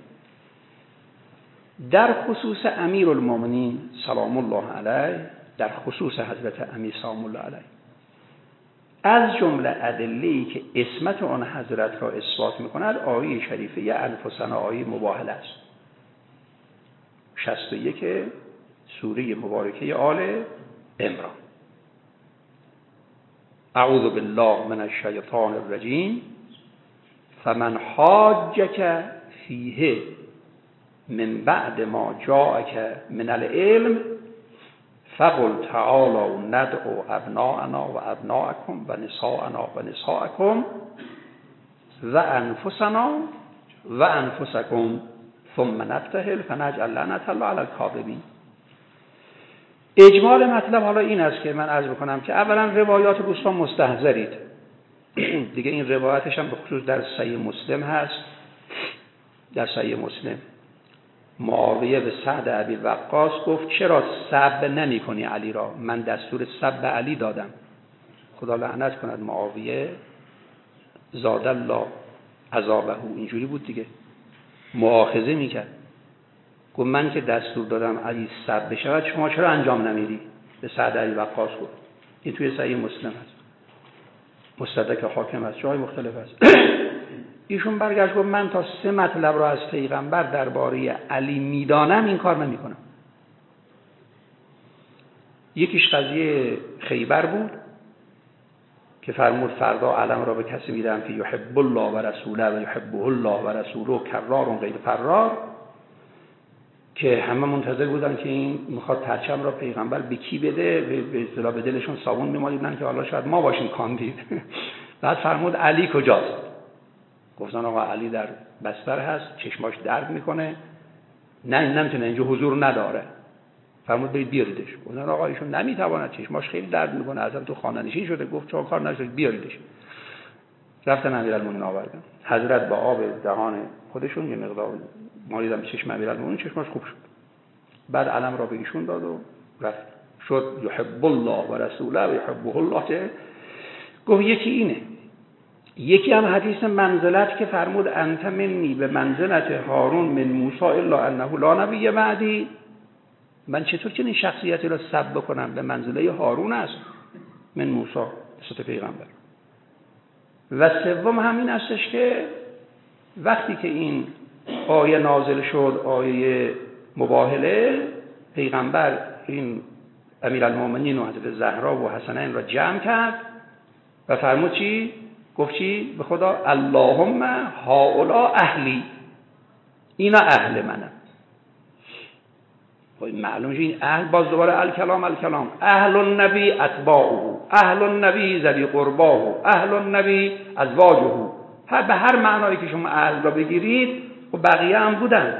در خصوص امیرالمومنین سلام الله علیه، در خصوص حضرت امیر سلام الله علیه، از جمله ادله‌ای که عصمت آن حضرت را اثبات می‌کند آیه شریفه انفسنا، آیه مباهله است، شصت و یک سوره مبارکه آل عمران. اعوذ بالله من الشیطان الرجیم فمن حاجک فیه من بعد ما جاءک من العلم فقل تعالوا ندعو ابناءنا و ابناءکم و نساءنا و نساءکم و انفسنا و انفسکم ثم نبتهل فنجعل لعنة الله علی الکاذبین. اجمال مطلب حالا این است که من عرض بکنم که اولا روایات دوستان مستحضرید دیگه. این روایتش هم به خصوص در صحیح مسلم هست. در صحیح مسلم معاویه به سعد ابی وقاص گفت چرا سب نمی کنی علی را؟ من دستور سب علی دادم. خدا لعنت کند معاویه زاد الله عذابه، اینجوری بود دیگه، مؤاخذه میکرد. گفت من که دستور دادم علی سب بشود، شما چرا انجام نمیدی؟ به سعد ابی وقاص گفت. این توی صحیح مسلم هست، مستدرک حاکم هست، جای مختلف هست. ایشون برگشت گفت من تا سه مطلب را از پیغمبر درباره علی میدانم این کار نمی کنم. یکیش قضیه خیبر بود که فرمود فردا علم را به کسی میدم که یحب الله و رسوله و یحبه الله و رسوله کرار غیر فرار، که همه منتظر بودن که این میخواد پرچم را پیغمبر به کی بده، به اصطلاح به دلشون صابون میمالیدن که حالا شاید ما باشیم کاندید. بعد فرمود علی کجاست؟ گفتن آقا علی در بستر هست، چشماش درد میکنه، نه این نمیتونه، اینجا حضور نداره. فرمود برید بیاریدش. گفتن آقا ایشون نمیتواند، چشماش خیلی درد میکنه، اصلا تو خانه نشین شده. گفت چون کار نشد بیاریدش. رفتن امیرالمومنین آوردن. حضرت با آب دهان خودشون یه مقدار مالیدن چشم امیرالمومنین، چشماش خوب شد. بعد علم را به ایشون داد و رفت. شد یحب الله و رسوله و یحبه الله. چه گفت یکی اینه. یکی هم حدیث منزلت که فرمود انت منی به منزلت هارون من موسی الا انه لا نبی بعدی. من چطور که این شخصیتی را سب بکنم؟ به منزله هارون است من موسی، صفت پیغمبر. و سوم همین استش که وقتی که این آیه نازل شد، آیه مباهله، پیغمبر این امیرالمومنین و حضرت زهرا و حسنین را جمع کرد و فرمود چی؟ گفت چی؟ به خدا اللهم هؤلاء اهلی، اینا اهل منم. معلوم این اهل باز دوباره الکلام الکلام اهل النبی اتباعه، اهل النبی ذوی قرباه، اهل النبی ازواجه. هر به هر معنایی که شما اهل را بگیرید و بقیه هم بودن.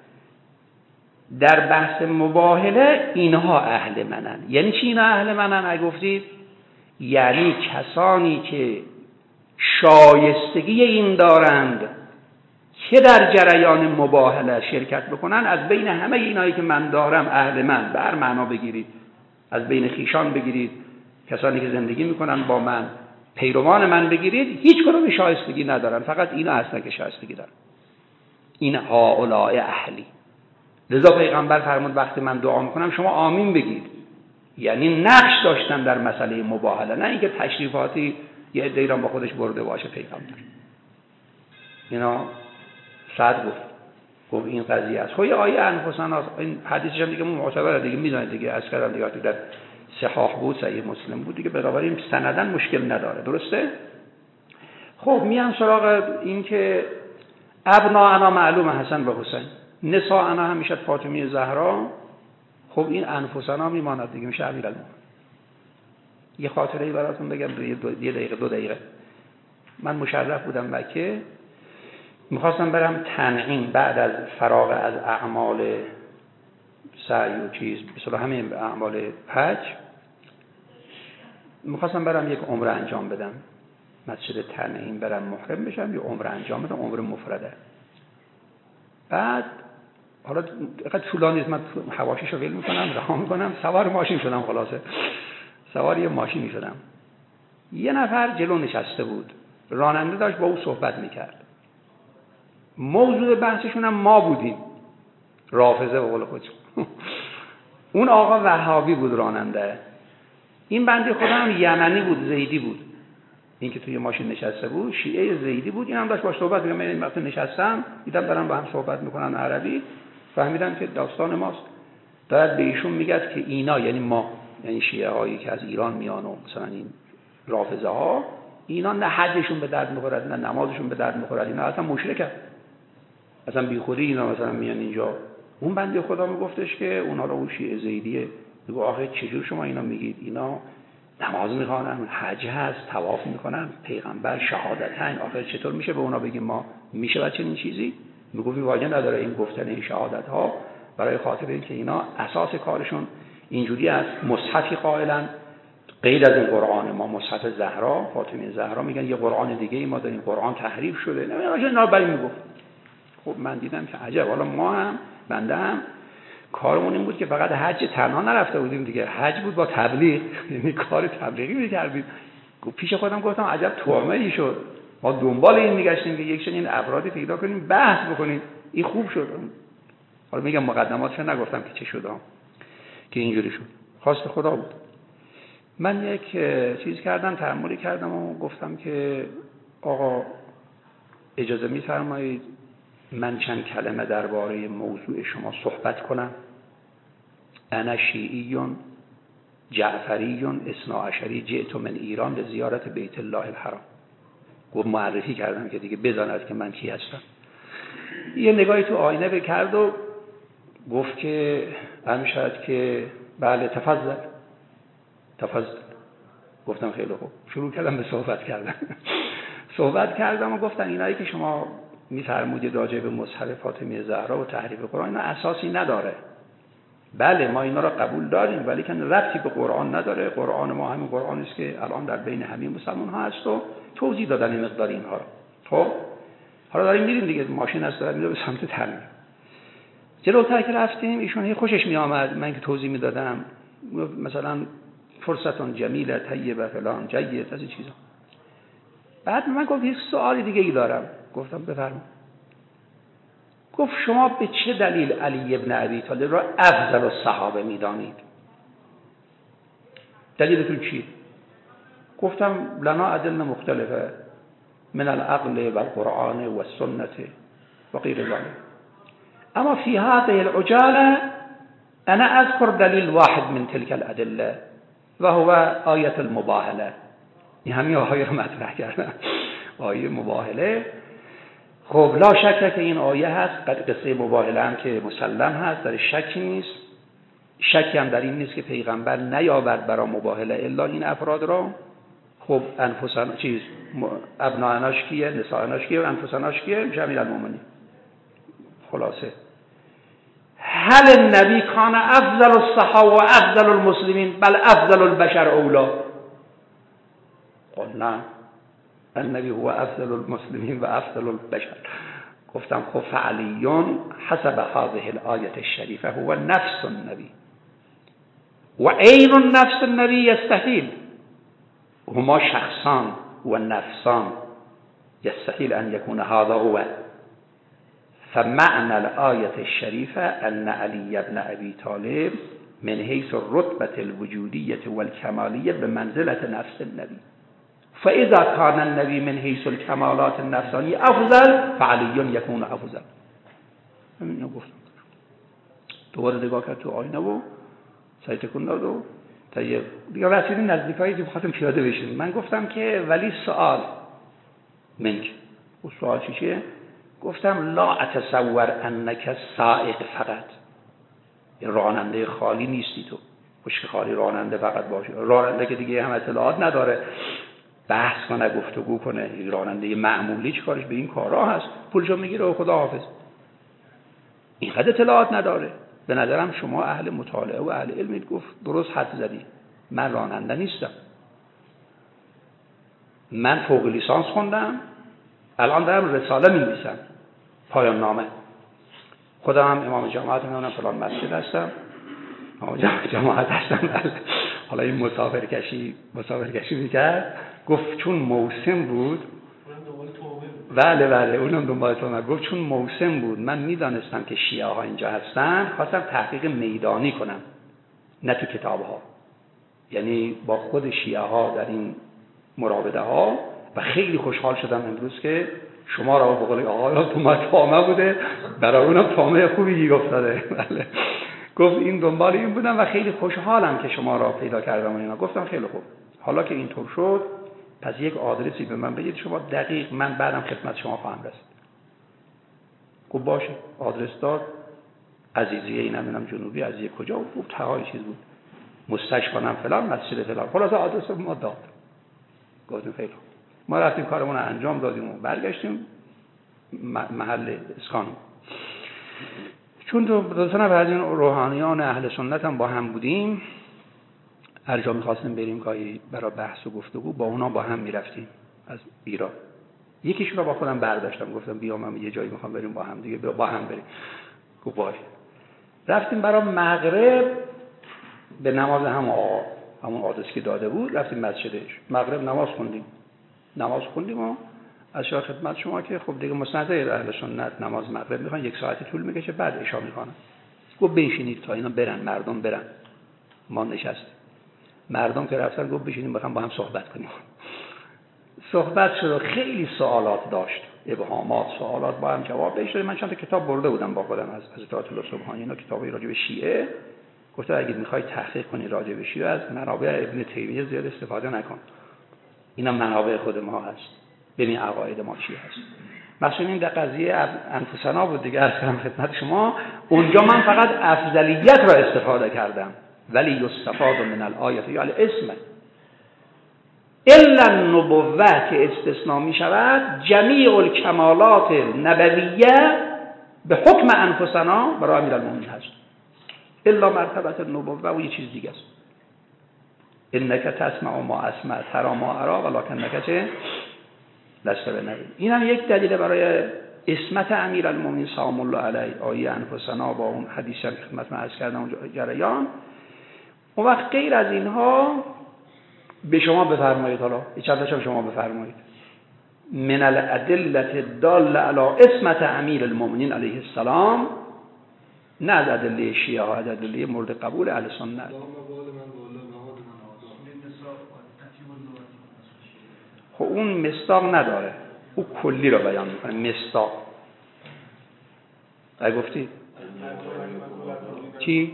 در بحث مباهله اینها اهل منن. یعنی چی اینا اهل منن؟ اگه گفتید یعنی کسانی که شایستگی این دارند که در جریان مباهله شرکت بکنن، از بین همه اینایی که من دارم اهل من، به هر معنا بگیرید، از بین خیشان بگیرید، کسانی که زندگی میکنن با من، پیروان من بگیرید، هیچ کدوم شایستگی ندارن، فقط اینا هستن که شایستگی دارن. این هؤلاء اهلی. لذا پیغمبر فرمود وقتی من دعا میکنم شما آمین بگید. یعنی نقش داشتن در مسئله مباهله، نه اینکه تشریفاتی یه عده‌ای را با خودش برده باشه پیغمبر. اینا صد گفت گفت این قضیه است. خب یه آیه انفسنا، این حدیثش هم دیگه معتبره دیگه، میدونید دیگه، از کردم دیگه در صحاح بود، صحیح مسلم بود دیگه، بنابراین سندن مشکل نداره. درسته؟ خب میان سراغ این که ابنا انا معلوم حسن و حسین، نساء انا هم میشه فاطمه زهرا. خب این انفسنا میماند دیگه، میشه امیرالمومنین. یه خاطره ای براتون بگم، یه دقیقه دو دقیقه. من مشرف بودم مکه، میخواستم برم تنعیم بعد از فراغ از اعمال سعی و چیز، مثلا همین اعمال حج، میخواستم برم یک عمره انجام بدم، مسجد تنعیم برم محرم بشم، یه عمره انجام بدم، عمره مفرده. بعد حالا اینقدر طولانی است، من حواشیشو ول میکنم، رها میکنم، سوار ماشین شدم. خلاصه سوار یه ماشینی شدم. یه نفر جلو نشسته بود، راننده داشت با او صحبت میکرد. موضوع بحثشون هم ما بودیم، رافضه به قول خودشون. اون آقا وهابی بود راننده، این بنده خدا هم یمنی بود، زیدی بود. این که توی ماشین نشسته بود شیعه زیدی بود. این هم داشت باش صحبت می‌کرد. من وقتی نشستم دیدم دارن با هم صحبت میکنن عربی، فهمیدم که داستان ماست. دارد به ایشون میگه که اینا، یعنی ما، یعنی شیعه هایی که از ایران میان و مثلا این رافضه ها، اینا نه حجشون به درد میخورد نه نمازشون به درد میخورد، اینا اصلا مشرکن، اصلا بیخودی اینا مثلا میان اینجا. اون بنده خدا میگفتش که اونا رو اون شیعه زیدیه، میگه آخه چجور شما اینا میگید؟ اینا نماز میخوانن، حج هست، طواف میکنن، پیغمبر، شهادتن، آخه چطور میشه به اونا بگیم ما؟ میشه بچه این چیزی؟ میگفت واجه نداره این گفتن این شهادت ها، برای خاطر اینکه اینا اساس کارشون اینجوری است. مصحفی قائلن غیر از این قرآن ما، مصحف زهرا، فاطمه زهرا، میگن یه قرآن دیگه ای ما داریم، قرآن تحریف شده. نه اینا برای میگفت. خب من دیدم که عجب، حالا ما هم بنده هم کارمون این بود که فقط حج تنها نرفته بودیم دیگه، حج بود با تبلیغ، یعنی کار تبلیغی می‌کردیم. پیش خودم گفتم عجب توامه‌ای شد، ما دنبال این میگشتیم که یک چنین افرادی پیدا کنیم، بحث بکنیم. این خوب شد. حالا میگم مقدماتش نگفتم که چه شد که اینجوری شد، خواست خدا بود. من یک چیز کردم، تأملی کردم و گفتم که آقا اجازه می‌فرمایید من چند کلمه درباره موضوع شما صحبت کنم؟ انا شیعیون جعفریون اثنا عشری جئت من ایران به زیارت بیت الله الحرام. گفت معرفی کردم که دیگه بداند که من کی هستم. یه نگاهی تو آینه بکرد و گفت که همشد که بله تفضل تفضل. گفتم خیلی خوب. شروع کردم به صحبت کردن. صحبت کردم و گفتن اینایی که شما میفرمودید راجع به مصحف فاطمه زهرا و تحریف قرآن اینا اساسی نداره. بله ما اینا را قبول داریم ولی که ربطی به قرآن نداره. قرآن ما همین قرآنی است که الان در بین همه مسلمان ها هست و توضیح دادن این مقدار اینها را. خب حالا داریم میریم دیگه، ماشین از داره میره به سمت ترمیم. جلوتر که رفتیم ایشون هی خوشش می آمد من که توضیح میدادم، مثلا فرصتون جمیله طیبه فلان جید از این چیزا. بعد من گفت یک سوالی دیگه ای دارم. گفتم بفرمایید. گفت شما به چه دلیل علی ابن ابی طالب را افضل الصحابه میدانید؟ دلیلتون چیه؟ گفتم لنا ادله مختلفه من العقل و القرآن و السنة و غیر ذلك، اما في هذه العجاله انا اذكر دلیل واحد من تلك الادله و هو آیه المباهله. این همین آیه رو مطرح کردم، آیه مباهله. خب لا شک که این آیه هست، قصه مباهله هم که مسلم هست، در شکی نیست. شکی هم در این نیست که پیغمبر نیاورد برای مباهله الا این افراد را. خب انفسنا چیز ابناءناش کیه، نساءناش کیه و انفسناش کیه؟ جمیع المؤمنین. خلاصه هل النبی کان افضل الصحابه و افضل المسلمین بل افضل البشر اولا؟ قلنا النبی هو افضل المسلمین و افضل البشر. گفتم خب فعلیون حسب هذه الآیه الشریفه هو نفس النبی و عین النفس النبی یستحیل، هما شخصان و نفسان یستحیل ان یکون هذا هو. فمعنى الآية الشريفة أن علي بن أبي طالب من حيث الرتبة الوجودية والكمالية بمنزلة نفس النبي، فإذا كان النبي من حيث الكمالات النفسانية أفضل فعلي يكون أفضل. همین گفتم. دوباره نگاه کرد تو آینه و سعی تکون داد و طیب دیگه رسیدیم نزدیکایی که بخواستیم پیاده بشیم. من گفتم که ولی سوال منک و سوال چی چیه؟ گفتم لا اتصور انک سائق فقط، راننده خالی نیستی تو، پشت خالی راننده فقط باشه. راننده که دیگه هم اطلاعات نداره، بحث کنه، گفتگو کنه. راننده معمولی چه کارش به این کارا هست؟ پولشو میگیره و خدا حافظ. اینقدر اطلاعات نداره. به نظرم شما اهل مطالعه و اهل علمید. گفت درست حد زدی، من راننده نیستم، من فوق لیسانس خوندم، الان دارم رساله می‌نویسم، پایان نامه. خودم هم امام جماعت میمونم، فلان مسجد هستم، امام جماعت هستم. حالا این مسافرکشی مسافرکشی میکرد. گفت چون موسم بود، بله بله اونم دنبال تو. گفت چون موسم بود من میدانستم که شیعه ها اینجا هستن، خواستم تحقیق میدانی کنم نه تو کتاب ها، یعنی با خود شیعه ها در این مراوده ها. و خیلی خوشحال شدم امروز که شما را به قول آقا تو ما تامه بوده، برای اونم تامه خوبی گیر افتاده. بله گفت این دنبال این بودم و خیلی خوشحالم که شما را پیدا کردم. اینا گفتم خیلی خوب، حالا که اینطور شد پس یک آدرسی به من بگید شما دقیق، من بعدم خدمت شما خواهم رسید. گفت باشه. آدرس داد، عزیزیه این هم جنوبی، عزیزیه کجا؟ گفت تهای چیز بود، مستشفانم فلان، مسجد فلان. خلاص آدرس ما داد. گفتیم خیلی خوب. ما رفتیم کارمون رو انجام دادیم و برگشتیم محل اسکان. چون دو سه نفر از این روحانیان اهل سنت هم با هم بودیم، هر جا می‌خواستیم بریم گاهی برای بحث و گفتگو با اونا با هم می‌رفتیم از ایران. یکیشون رو با خودم برداشتم، گفتم بیا من یه جایی می‌خوام بریم با هم دیگه با هم بریم. گفت باشه. رفتیم برای مغرب به نماز هم آقا همون آدرس که داده بود، رفتیم مسجدش. مغرب نماز خوندیم. نماز خوندیم و از شما خدمت شما که خب دیگه مسنده اهل سنت نماز مغرب میخوان یک ساعتی طول میکشه، بعد عشا میخوانن. گفت بنشینید تا اینا برن، مردم برن. ما نشستیم. مردم که رفتن گفت بشینیم میخوام با هم صحبت کنیم. صحبت شد، خیلی سوالات داشت، ابهامات، سوالات، با هم جواب بهش دادیم. من چند تا کتاب برده بودم با خودم از حضرت آیت الله سبحانی، اینا کتابای راجع به شیعه. گفتم اگه میخوای تحقیق کنی راجع به شیعه از منابع ابن تیمیه زیاد استفاده نکن. اینا منابع خود ما هست، ببین عقاید ما چی هست. مثلا این در قضیه انفسنا بود دیگه، عرض کردم خدمت شما. اونجا من فقط افضلیت را استفاده کردم، ولی یستفاد من الآیه یعنی اسم. الا النبوه که استثناء می شود، جمیع الکمالات نبویه به حکم انفسنا برای امیرالمومنین هست، الا مرتبه النبوه و یه چیز دیگه است. انک تسمع ما اسمع ترى ما ارى ولکنک چه لست بنبی. این هم یک دلیل برای اسمت امیرالمومنین سلام الله علیه، آیه انفسنا با اون حدیثی که خدمت من عرض کردم اونجا جریان. اون وقت غیر از اینها به شما بفرمایید، حالا چند تاشو به شما بفرمایید. من الادله الداله علی اسمت امیرالمومنین علیه السلام، نه از ادله شیعه ها، از ادله مورد قبول اهل سنت. خب اون مصداق نداره، او کلی رو بیان میکنه. مصداق اگه گفتی چی؟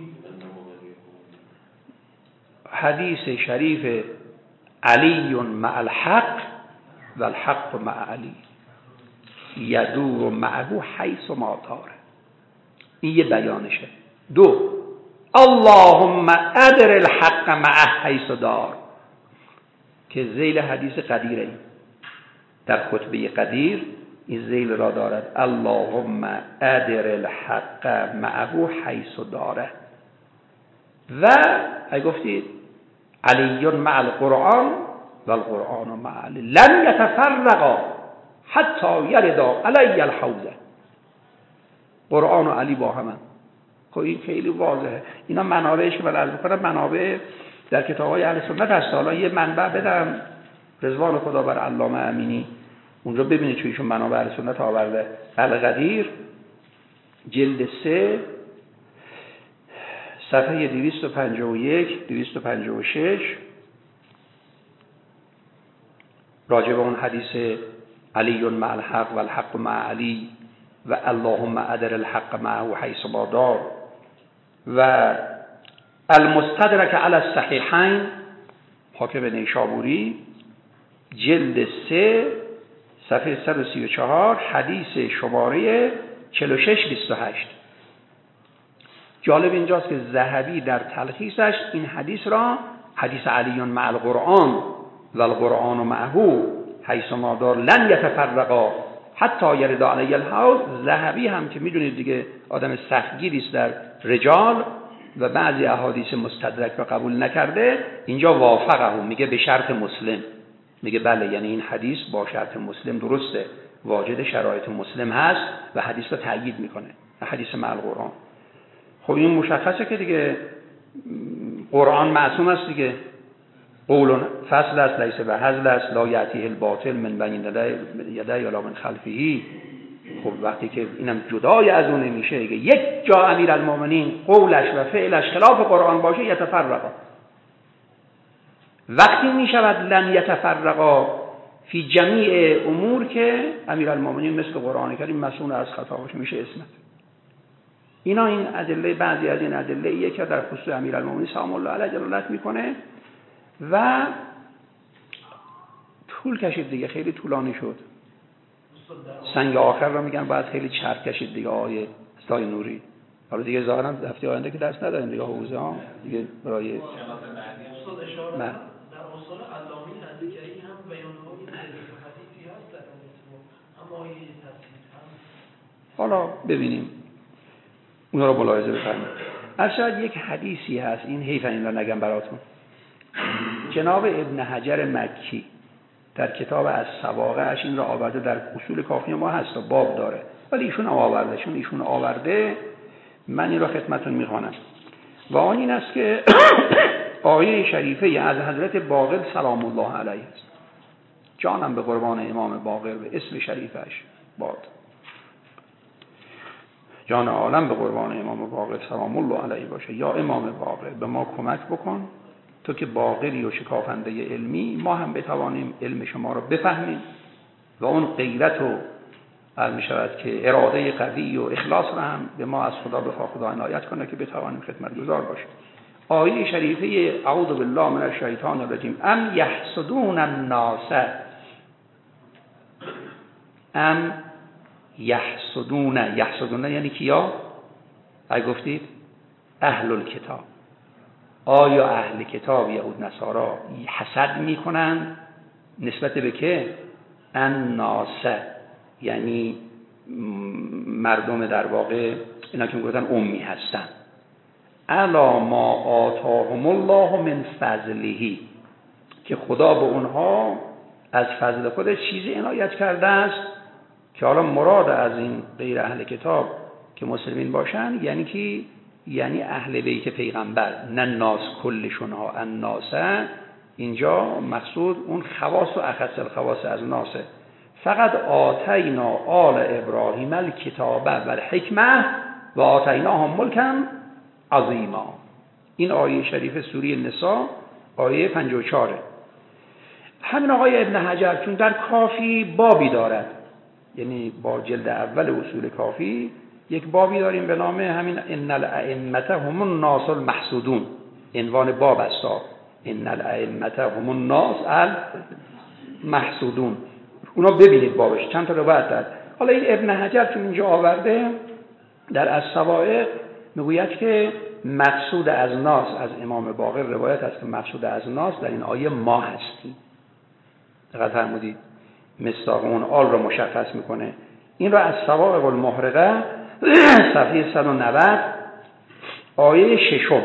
حدیث شریف علی مع الحق و الحق مع علی یدور معه حیث ما داره. این یه بیانشه. دو، اللهم ادر الحق مع حیث دار، که ذیل حدیث قدیره. در خطبه قدیر این ذیل را دارد، اللهم ادر الحق معه حیث داره. و اگه گفتید علی مع القرآن و القرآن مع علی لن یتفرقا حتی یردا علی الحوضه. قرآن و علی با همن. خب این خیلی واضحه. اینا منابعش که من عرض می‌کنم منابع در کتاب‌های اهل سنت هست. حالا یه منبع بدم رضوان خدا بر علامه امینی، اونجا ببینید چون ایشون منابع اهل سنت آورده. القدیر جلد سه صفحه دویست و پنجاه و یک دویست و پنجاه و شش راجع به اون حدیث علی مع الحق و الحق مع علی و اللهم ادر الحق معه حیث ما دار و المستدرک علی الصحیحین حاکم نیشابوری جلد سه صفحه صد و سی و چهار حدیث شماره چهل و شش بیست و هشت. جالب اینجاست که ذهبی در تلخیصش این حدیث را حدیث علی مع القرآن و القرآن معه حیث ما دار لن یتفرقا حتی یرد علی الحوض. ذهبی هم که میدونید دیگه آدم سختگیری است در رجال و بعضی احادیث مستدرک را قبول نکرده، اینجا وافقه، میگه به شرط مسلم. میگه بله، یعنی این حدیث با شرط مسلم درسته، واجد شرایط مسلم هست و حدیث رو تأیید میکنه، حدیث مع القرآن. خب این مشخصه که دیگه قرآن معصوم است دیگه، قول فصل است لیس به هزل است، لا یأتیه الباطل من بین یدیه ولا من خلفه. خب وقتی که اینم جدای از اون نمیشه، یک جا امیرالمومنین قولش و فعلش خلاف قرآن باشه یتفرقا. وقتی میشود لن یتفرقا فی جمیع امور که امیرالمومنین مثل قرآن کریم مسئول از خطا باشه، میشه اسمت. اینا این ادله، بعضی از این ادله ایه که در خصوص امیرالمومنین سلام الله علیه دلالت میکنه و طول کشید دیگه، خیلی طولانی شد. سنگ آخر رو میگن باید خیلی چرخ کشید دیگه آیه استای نوری. حالا دیگه ظاهرا هفته آینده که درس نداریم دیگه، حوزه ها دیگه برای استاد اشاره در اصول علامه نزدیکی هم بیان‌های حدیثی هست در اما آیه تفسیر هم. حالا ببینیم اونا رو ملاحظه بفرمایید. اصلا یک حدیثی هست، این حیف این رو نگم براتون. جناب ابن حجر مکی در کتاب از سواقعش این را آورده، در اصول کافی ما هست و باب داره، ولی ایشون آورده، چون ایشون آورده من این را خدمتون میخوانم. و آن این است که آیه شریفه از حضرت باقر سلام الله علیه است. جانم به قربان امام باقر به اسم شریفش باد. جان عالم به قربان امام باقر سلام الله علیه باشه. یا امام باقر به ما کمک بکن، تو که باقری و شکافنده علمی، ما هم بتوانیم علم شما رو بفهمیم و اون غیرت و عرض می شود که اراده قوی و اخلاص رو هم به ما از خدا بخواه خدا عنایت کنه که بتوانیم خدمتگزار باشیم. آیه شریفه اعوذ بالله من الشیطان الرجیم ام یحسدون الناس، ام یحسدون، یحسدون یعنی کیا؟ اگه گفتید اهل الکتاب. آیا اهل کتاب یهود نصارا حسد میکنن نسبت به که الناس، یعنی مردم در واقع اینا که میگفتن امی هستن. الا ما آتاهم الله من فضلهی، که خدا به اونها از فضل خودش چیزی عنایت کرده است که حالا مراد از این غیر اهل کتاب که مسلمین باشن یعنی که یعنی اهل بیت پیغمبر، نه ناس کلشون ها. الناس اینجا مقصود اون خواص و اخص الخواص از ناسه. فقط آتینا آل ابراهیم الکتاب و الحکمه و آتیناهم ملکا عظیما. این آیه شریف سوره نساء آیه پنجاه و چهار. همین آقای ابن حجر چون در کافی بابی دارد، یعنی با جلد اول اصول کافی یک بابی داریم به نام همین ان الائمه هم الناس المحسودون. عنوان باب است ان الائمه هم الناس المحسودون. اونا ببینید بابش چند تا روایت داد. حالا این ابن حجر چون اینجا آورده در الصواعق میگوید که مقصود از ناس، از امام باقر روایت است که مقصود از ناس در این آیه ما هستیم. دقت فرمودید مصداق اون آل رو مشخص میکنه. این را از الصواعق المحرقه صفحه صد و نود آیه ششم.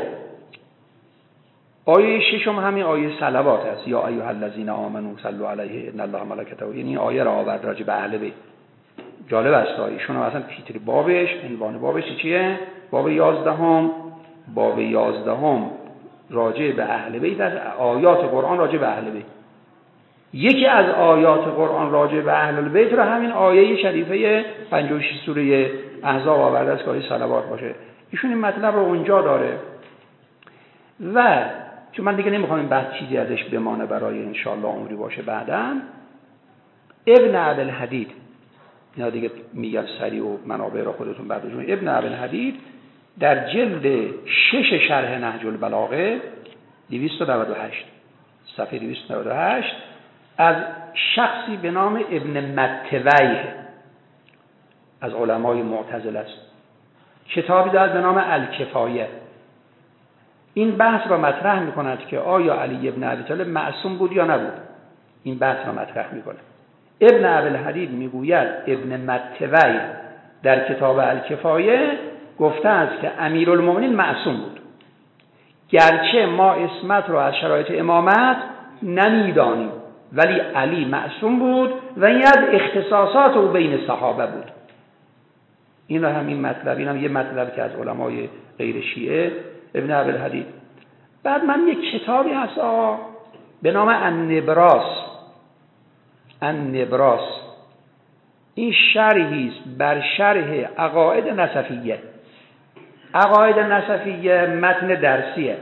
آیه ششم همین آیه صلوات است. یا ایها الذین آمنوا صلوا علیه ان الله ملائکته. یعنی آیه را آورد راجع به اهل بیت. جالب است ایشون اصلا تیتر بابش، عنوان بابش چیه؟ باب یازدهم. باب یازدهم راجع به اهل بیت از آیات قرآن راجع به اهل بیت. یکی از آیات قرآن راجع به اهل بیت را همین آیه شریفه پنجاه و شش سوره احزاب آورده است که آیه صلوات باشه. ایشون این مطلب رو اونجا داره و چون من دیگه نمیخوام این بحث چیزی ازش بمانه برای انشاءالله عمری باشه بعداً. ابن ابوالحدید اینا دیگه میگن سریع و منابع را خودتون برداشتید. ابن ابوالحدید در جلد شش شرح نهج البلاغه دویست و نود و هشت صفحه دویست و نود و هشت از شخصی به نام ابن متویه از علمای معتزله است کتابی دارد به نام الکفایه. این بحث را مطرح میکند که آیا علی ابن ابی طالب معصوم بود یا نبود. این بحث را مطرح میکنه. ابن ابوالحدید میگوید ابن متویه در کتاب الکفایه گفته است که امیرالمومنین معصوم بود، گرچه ما اسمت را از شرایط امامت نمیدانیم، ولی علی معصوم بود و این از اختصاصات او بین صحابه بود. این را همین مطلب، این هم یه مطلب که از علمای غیر شیعه ابن ابوالحدید. بعد من یک کتابی هست آقا به نام النبراس. النبراس این شرحی است بر شرح عقاید نسفیه. عقاید نسفیه متن درسیه.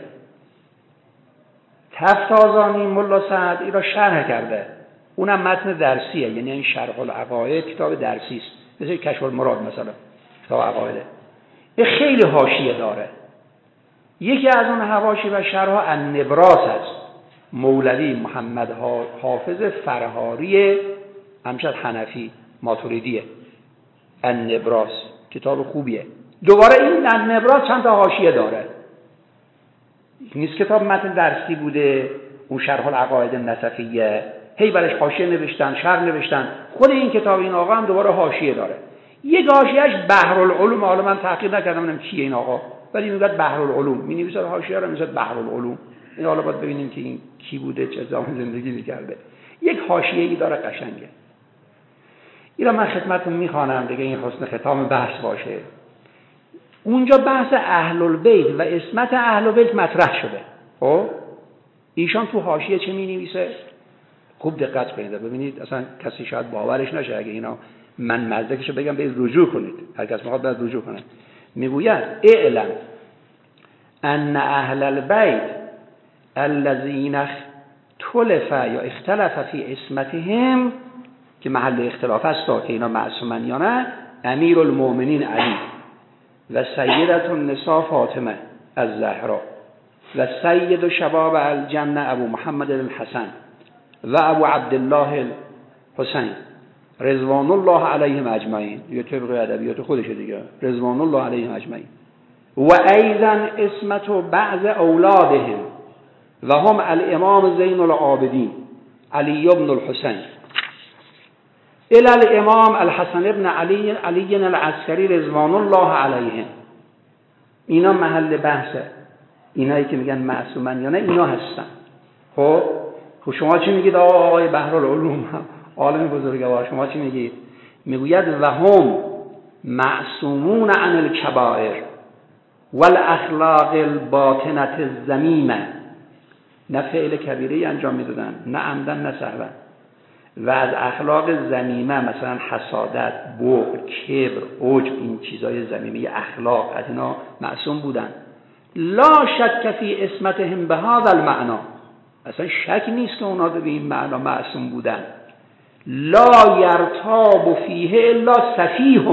تفتازانی ملا سعد این را شرح کرده، اونم متن درسیه، یعنی این شرح العقاید کتاب درسی است، مثل کشف المراد مثلا کتاب عقایده. این خیلی حاشیه داره. یکی از اون حواشی و شرح النبراس است. مولوی محمد حافظ فرهاری همشد حنفی ماتوریدیه. النبراس کتاب خوبیه. دوباره این النبراس چند تا حاشیه داره. نیست کتاب متن درسی بوده اون شرح العقاید النسفیه، هی برش حاشیه نوشتن، شرح نوشتن. خود این کتاب این آقا هم دوباره حاشیه داره. یک حاشیه‌اش بحرالعلوم، حالا من تحقیق نکردم ببینم کیه این آقا، ولی میگه بحرالعلوم می‌نویسه حاشیه رو می‌ذاره بحرالعلوم. این حالا باید ببینیم که این کی بوده، چه زمان زندگی می‌کرده. یک حاشیه‌ای داره قشنگه. اینا من خدمتتون می‌خوانم دیگه این حسن ختام بحث باشه. اونجا بحث اهل البیت و اسمت اهل البیت مطرح شده. خب ایشان تو حاشیه چه می‌نویسه؟ خوب دقت کنید ببینید، اصلا کسی شاید باورش نشه اگه اینا من مزدکشو بگم به رجوع کنید، هر کس میخواد باید رجوع کنه. میگوید اعلم ان اهل البیت الذين اختلف یا اختلف فی اسمتهم، که محل اختلاف است که اینا معصومن یا نه، امیر المؤمنین علی و سیدت النساء فاطمه الزهرا و سید شباب الجنه ابو محمد الحسن و ابو عبدالله الحسین رضوان الله علیهم اجمعین. یه طبق ادبیات خودشه دیگه، رضوان الله علیهم اجمعین. و ایضا اسمت بعض اولادهم و هم الامام زین العابدین علی بن الحسین الی الامام الحسن ابن علی علی العسکری رضوان الله علیهم. اینا محل بحثه، اینایی که میگن معصومن یا نه اینا هستن. خب خب شما چی میگید آقای بحرالعلوم عالم بزرگوار، شما چی میگید؟ میگوید و هم معصومون عن الکبائر والاخلاق الباطنه الذمیمه. نه فعل کبیره انجام میدادن، نه عمدن نه سهوا، و از اخلاق ذمیمه مثلا حسادت، بغض، کبر، عجب، این چیزای ذمیمه اخلاق از اینا معصوم بودن. لا شک فی اسمتهم بهذا المعنى، اصلا شک نیست که اونا به این معنا معصوم بودن. لا یرتاب فیه الا سفیه.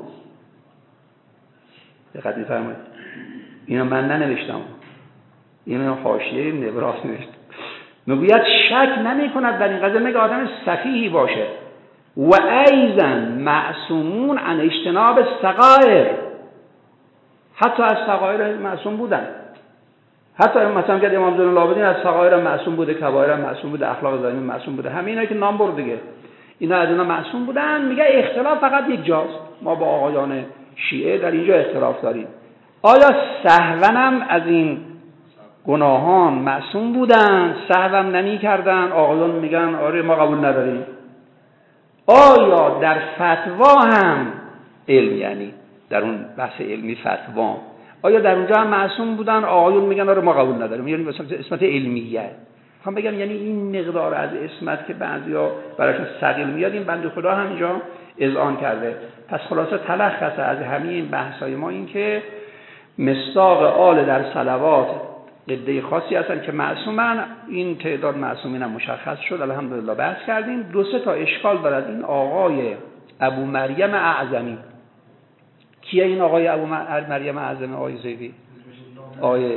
دقت می‌فرمایید، اینو من ننوشتم، اینو حاشیه نبراس نوشت. میگوید شک نمی کند در این قضیه، مگه آدم سفیهی باشه. و ایضا معصومون عن اجتناب الصغائر، حتی از صغائر معصوم بودن. حتی مثلا که امام زین العابدین از صغائر معصوم بوده، کبائر معصوم بوده، اخلاق ذمیمه معصوم بوده، همه اینا که نام برد دیگه، اینا از اینا معصوم بودن. میگه اختلاف فقط یک جاست، ما با آقایان شیعه در اینجا اختلاف داریم، آیا سهواً هم از این گناهان معصوم بودن، سهوم نمی کردن؟ آقایان میگن آره ما قبول نداریم. آیا در فتوا هم علم، یعنی در اون بحث علمی فتوا، آیا در اونجا هم معصوم بودن؟ آقایان میگن آره ما قبول نداریم، یعنی مثلا اسمت علمیه. میخوام بگم یعنی این مقدار از اسمت که بعضیا براشون ثقیل میاد، این بنده خدا هم اینجا اذعان کرده. پس خلاصه تلخص از همه این بحثای ما این که مصداق آل در صلوات عده خاصی هستن که معصومن. این تعداد معصومین هم مشخص شد، الحمدلله بحث کردیم. دو سه تا اشکال دارد این آقای ابو مریم اعظمی. کیه این آقای ابو مریم اعظمی؟ آقای زیدی، آقای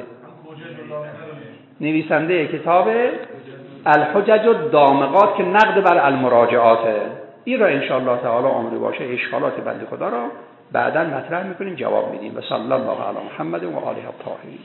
نویسنده کتاب الحجج الدامغات که نقد بر المراجعاته. این را انشاءالله تعالی عمری باشه اشکالات بنده خدا را بعداً مطرح میکنیم، جواب میدیم. و صلی الله علی محمد و آله الطاهرین.